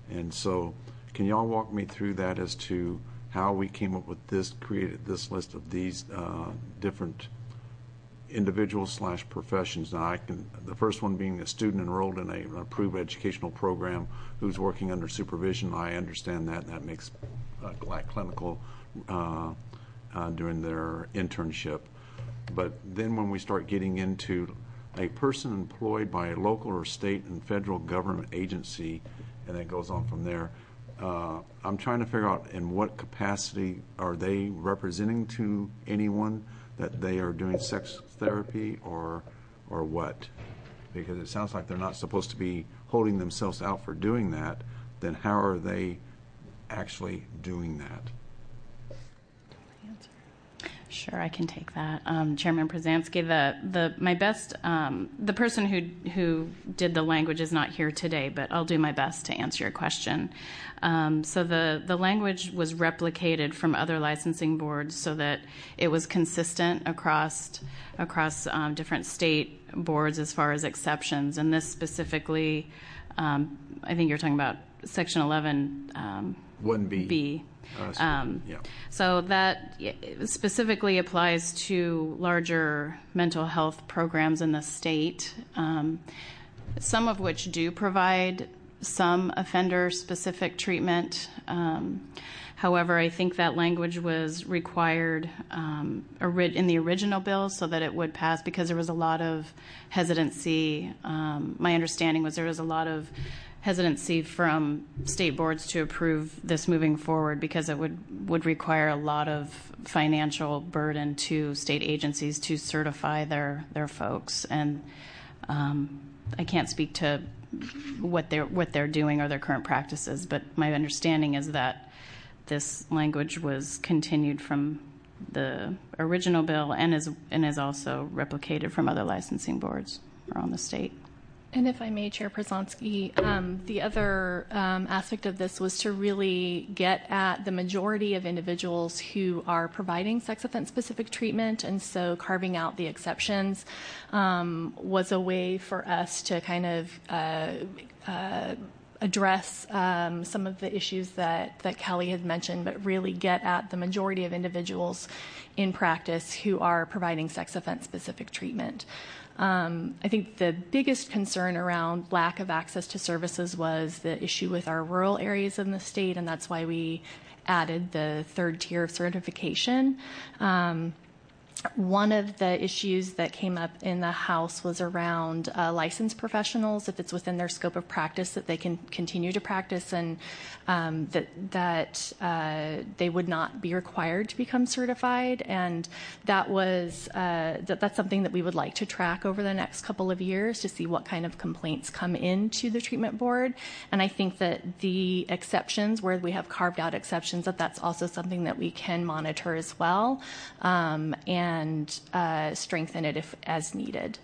And so can y'all walk me through that as to how we came up with this, created this list of these uh, different individuals slash professions? Now, I can, the first one being a student enrolled in a, an approved educational program who's working under supervision. I understand that. That makes uh, like clinical uh, uh, during their internship. But then when we start getting into a person employed by a local or state and federal government agency, and it goes on from there, uh, I'm trying to figure out in what capacity are they representing to anyone that they are doing sex therapy, or or what? Because it sounds like they're not supposed to be holding themselves out for doing that. Then how are they actually doing that? Sure, I can take that. Um, Chairman Przansky, the, the, my best, um, the person who, who did the language is not here today, but I'll do my best to answer your question. Um, so the, the language was replicated from other licensing boards so that it was consistent across, across um, different state boards as far as exceptions. And this specifically, um, I think you're talking about Section eleven um, one B. B. Uh, um, yeah. So that specifically applies to larger mental health programs in the state, um, some of which do provide some offender-specific treatment. Um, however, I think that language was required um, in the original bill so that it would pass because there was a lot of hesitancy. Um, my understanding was there was a lot of hesitancy from state boards to approve this moving forward because it would, would require a lot of financial burden to state agencies to certify their, their folks. And um, I can't speak to what they're, what they're doing or their current practices, but my understanding is that this language was continued from the original bill and is, and is also replicated from other licensing boards around the state. And if I may, Chair Przansky, um, the other um, aspect of this was to really get at the majority of individuals who are providing sex offense-specific treatment, and so carving out the exceptions um, was a way for us to kind of uh, uh, address um, some of the issues that, that Kelly had mentioned, but really get at the majority of individuals in practice who are providing sex offense-specific treatment. Um, I think the biggest concern around lack of access to services was the issue with our rural areas in the state, and that's why we added the third tier of certification. Um, One of the issues that came up in the House was around uh, licensed professionals, if it's within their scope of practice, that they can continue to practice, and um, that that uh, they would not be required to become certified. And that was uh, that, that's something that we would like to track over the next couple of years to see what kind of complaints come into the treatment board. And I think that the exceptions, where we have carved out exceptions, that that's also something that we can monitor as well. Um, and and uh, strengthen it if as needed.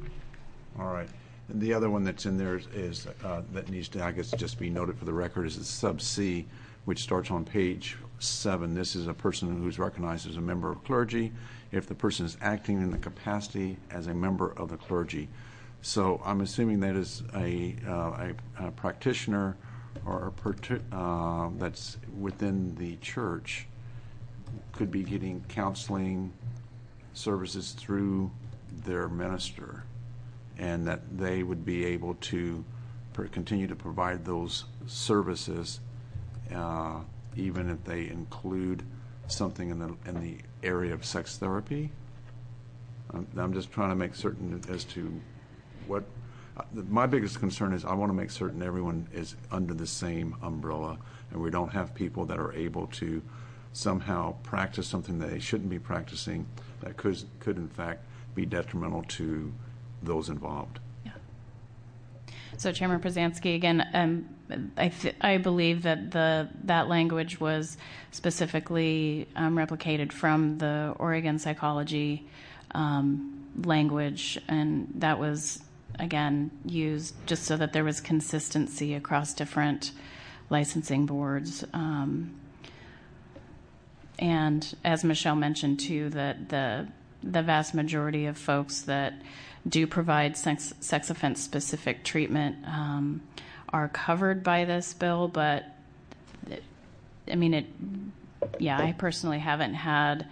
All right. And the other one that's in there is, is uh, that needs to, I guess, just be noted for the record, is the sub C, which starts on page seven. This is a person who's recognized as a member of clergy if the person is acting in the capacity as a member of the clergy. So I'm assuming that is a, uh, a, a practitioner or a per- uh, that's within the church, could be getting counseling services through their minister, and that they would be able to per- continue to provide those services uh, even if they include something in the in the area of sex therapy. I'm, I'm just trying to make certain as to what uh, my biggest concern is. I want to make certain everyone is under the same umbrella, and we don't have people that are able to somehow practice something that they shouldn't be practicing that could, could in fact be detrimental to those involved. Yeah. So, Chairman Przansky, again, um, I, th- I believe that the that language was specifically um, replicated from the Oregon psychology um, language, and that was, again, used just so that there was consistency across different licensing boards. Um, And as Michelle mentioned too, that the the vast majority of folks that do provide sex, sex offense specific treatment um, are covered by this bill, but it, I mean, it, yeah, I personally haven't had,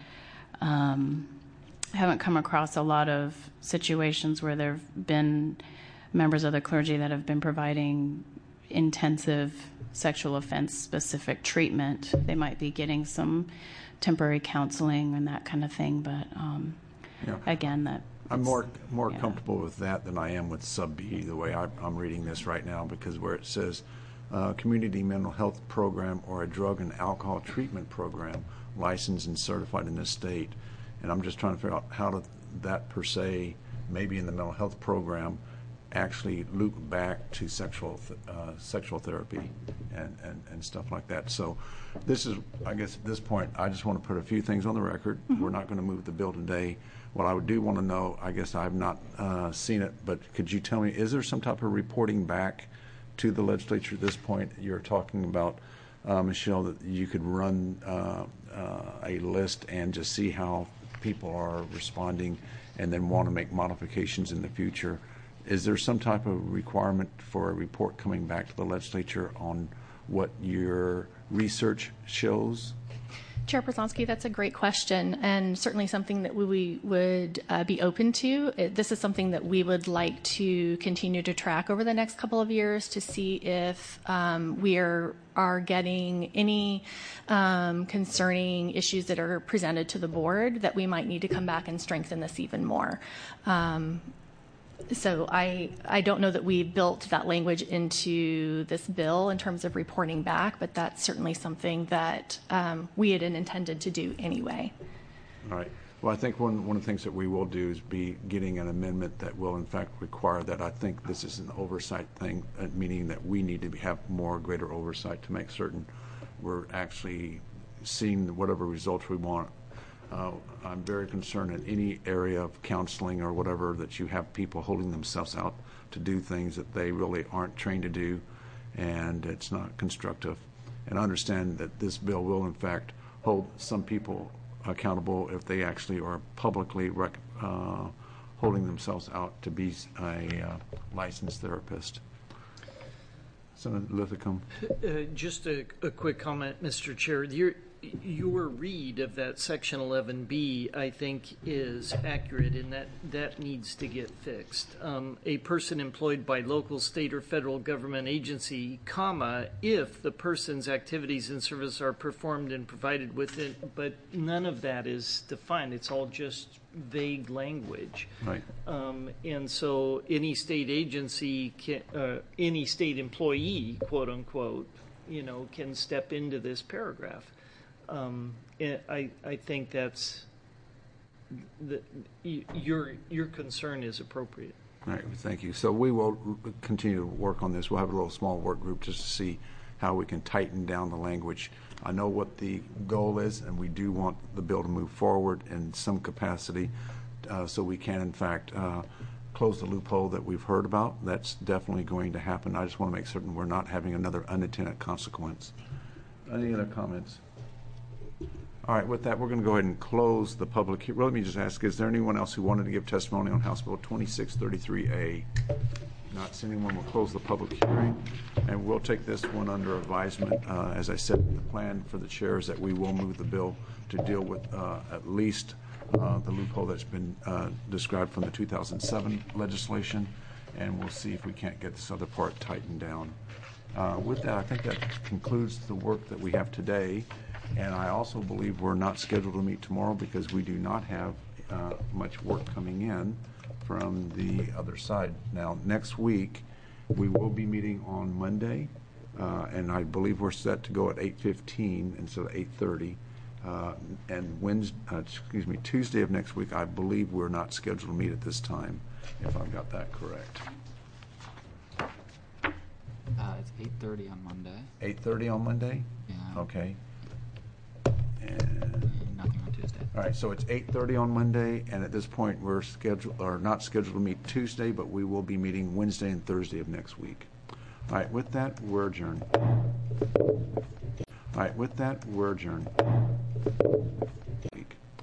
um, haven't come across a lot of situations where there have been members of the clergy that have been providing intensive sexual offense specific treatment. They might be getting some temporary counseling and that kind of thing, but um, yeah. again, that I'm more more yeah. comfortable with that than I am with sub B, the way I, I'm reading this right now, because where it says uh, community mental health program or a drug and alcohol treatment program licensed and certified in this state, and I'm just trying to figure out how to, that per se, maybe in the mental health program, actually loop back to sexual uh, sexual therapy and, and, and stuff like that. So this is, I guess at this point, I just want to put a few things on the record. Mm-hmm. We're not going to move the bill today. What I do want to know, I guess I've not uh, seen it, but could you tell me, is there some type of reporting back to the legislature at this point? You're talking about, uh, Michelle, that you could run uh, uh, a list and just see how people are responding and then want to make modifications in the future. Is there some type of requirement for a report coming back to the legislature on what your research shows? Chair Przanski, that's a great question, and certainly something that we would uh, be open to. It, this is something that we would like to continue to track over the next couple of years to see if um, we are, are getting any um, concerning issues that are presented to the board that we might need to come back and strengthen this even more. Um, So I, I don't know that we built that language into this bill in terms of reporting back, but that's certainly something that um, we had intended to do anyway. All right. Well, I think one, one of the things that we will do is be getting an amendment that will, in fact, require that. I think this is an oversight thing, uh, meaning that we need to have more greater oversight to make certain we're actually seeing whatever results we want. Uh, I'm very concerned in any area of counseling or whatever that you have people holding themselves out to do things that they really aren't trained to do, and it's not constructive. And I understand that this bill will, in fact, hold some people accountable if they actually are publicly rec- uh, holding themselves out to be a uh, licensed therapist. Senator Linthicum. Uh, just a, a quick comment, Mister Chair. Your, your read of that Section eleven B, I think, is accurate in that that needs to get fixed. Um, a person employed by local, state, or federal government agency, comma, if the person's activities and service are performed and provided within, but none of that is defined. It's all just vague language. Right. Um, and so any state agency, can, uh, any state employee, quote unquote, you know, can step into this paragraph. Um, I, I think that's the, your your concern is appropriate. All right, thank you. So we will continue to work on this. We'll have a little small work group just to see how we can tighten down the language. I know what the goal is, and we do want the bill to move forward in some capacity, uh, so we can, in fact, uh, close the loophole that we've heard about. That's definitely going to happen. I just want to make certain we're not having another unintended consequence. Any other comments? All right, with that, we're going to go ahead and close the public hearing. Well, let me just ask, is there anyone else who wanted to give testimony on House Bill twenty-six thirty-three A? Not seeing anyone, we'll close the public hearing, and we'll take this one under advisement. Uh, as I said, the plan for the chair is that we will move the bill to deal with uh, at least uh, the loophole that's been uh, described from the two thousand seven legislation, and we'll see if we can't get this other part tightened down. Uh, with that, I think that concludes the work that we have today. And I also believe we're not scheduled to meet tomorrow because we do not have uh, much work coming in from the other side. Now, next week, we will be meeting on Monday, uh, and I believe we're set to go at eight fifteen instead of eight thirty. Uh, and Wednesday, uh, excuse me, Tuesday of next week, I believe we're not scheduled to meet at this time, if I've got that correct. Uh, it's eight thirty on Monday. eight thirty on Monday? Yeah. Okay. And nothing on Tuesday. All right, so it's eight thirty on Monday, and at this point we're scheduled, or not scheduled to meet Tuesday, but we will be meeting Wednesday and Thursday of next week. All right, with that, we're adjourned. All right, with that, we're adjourned. Week.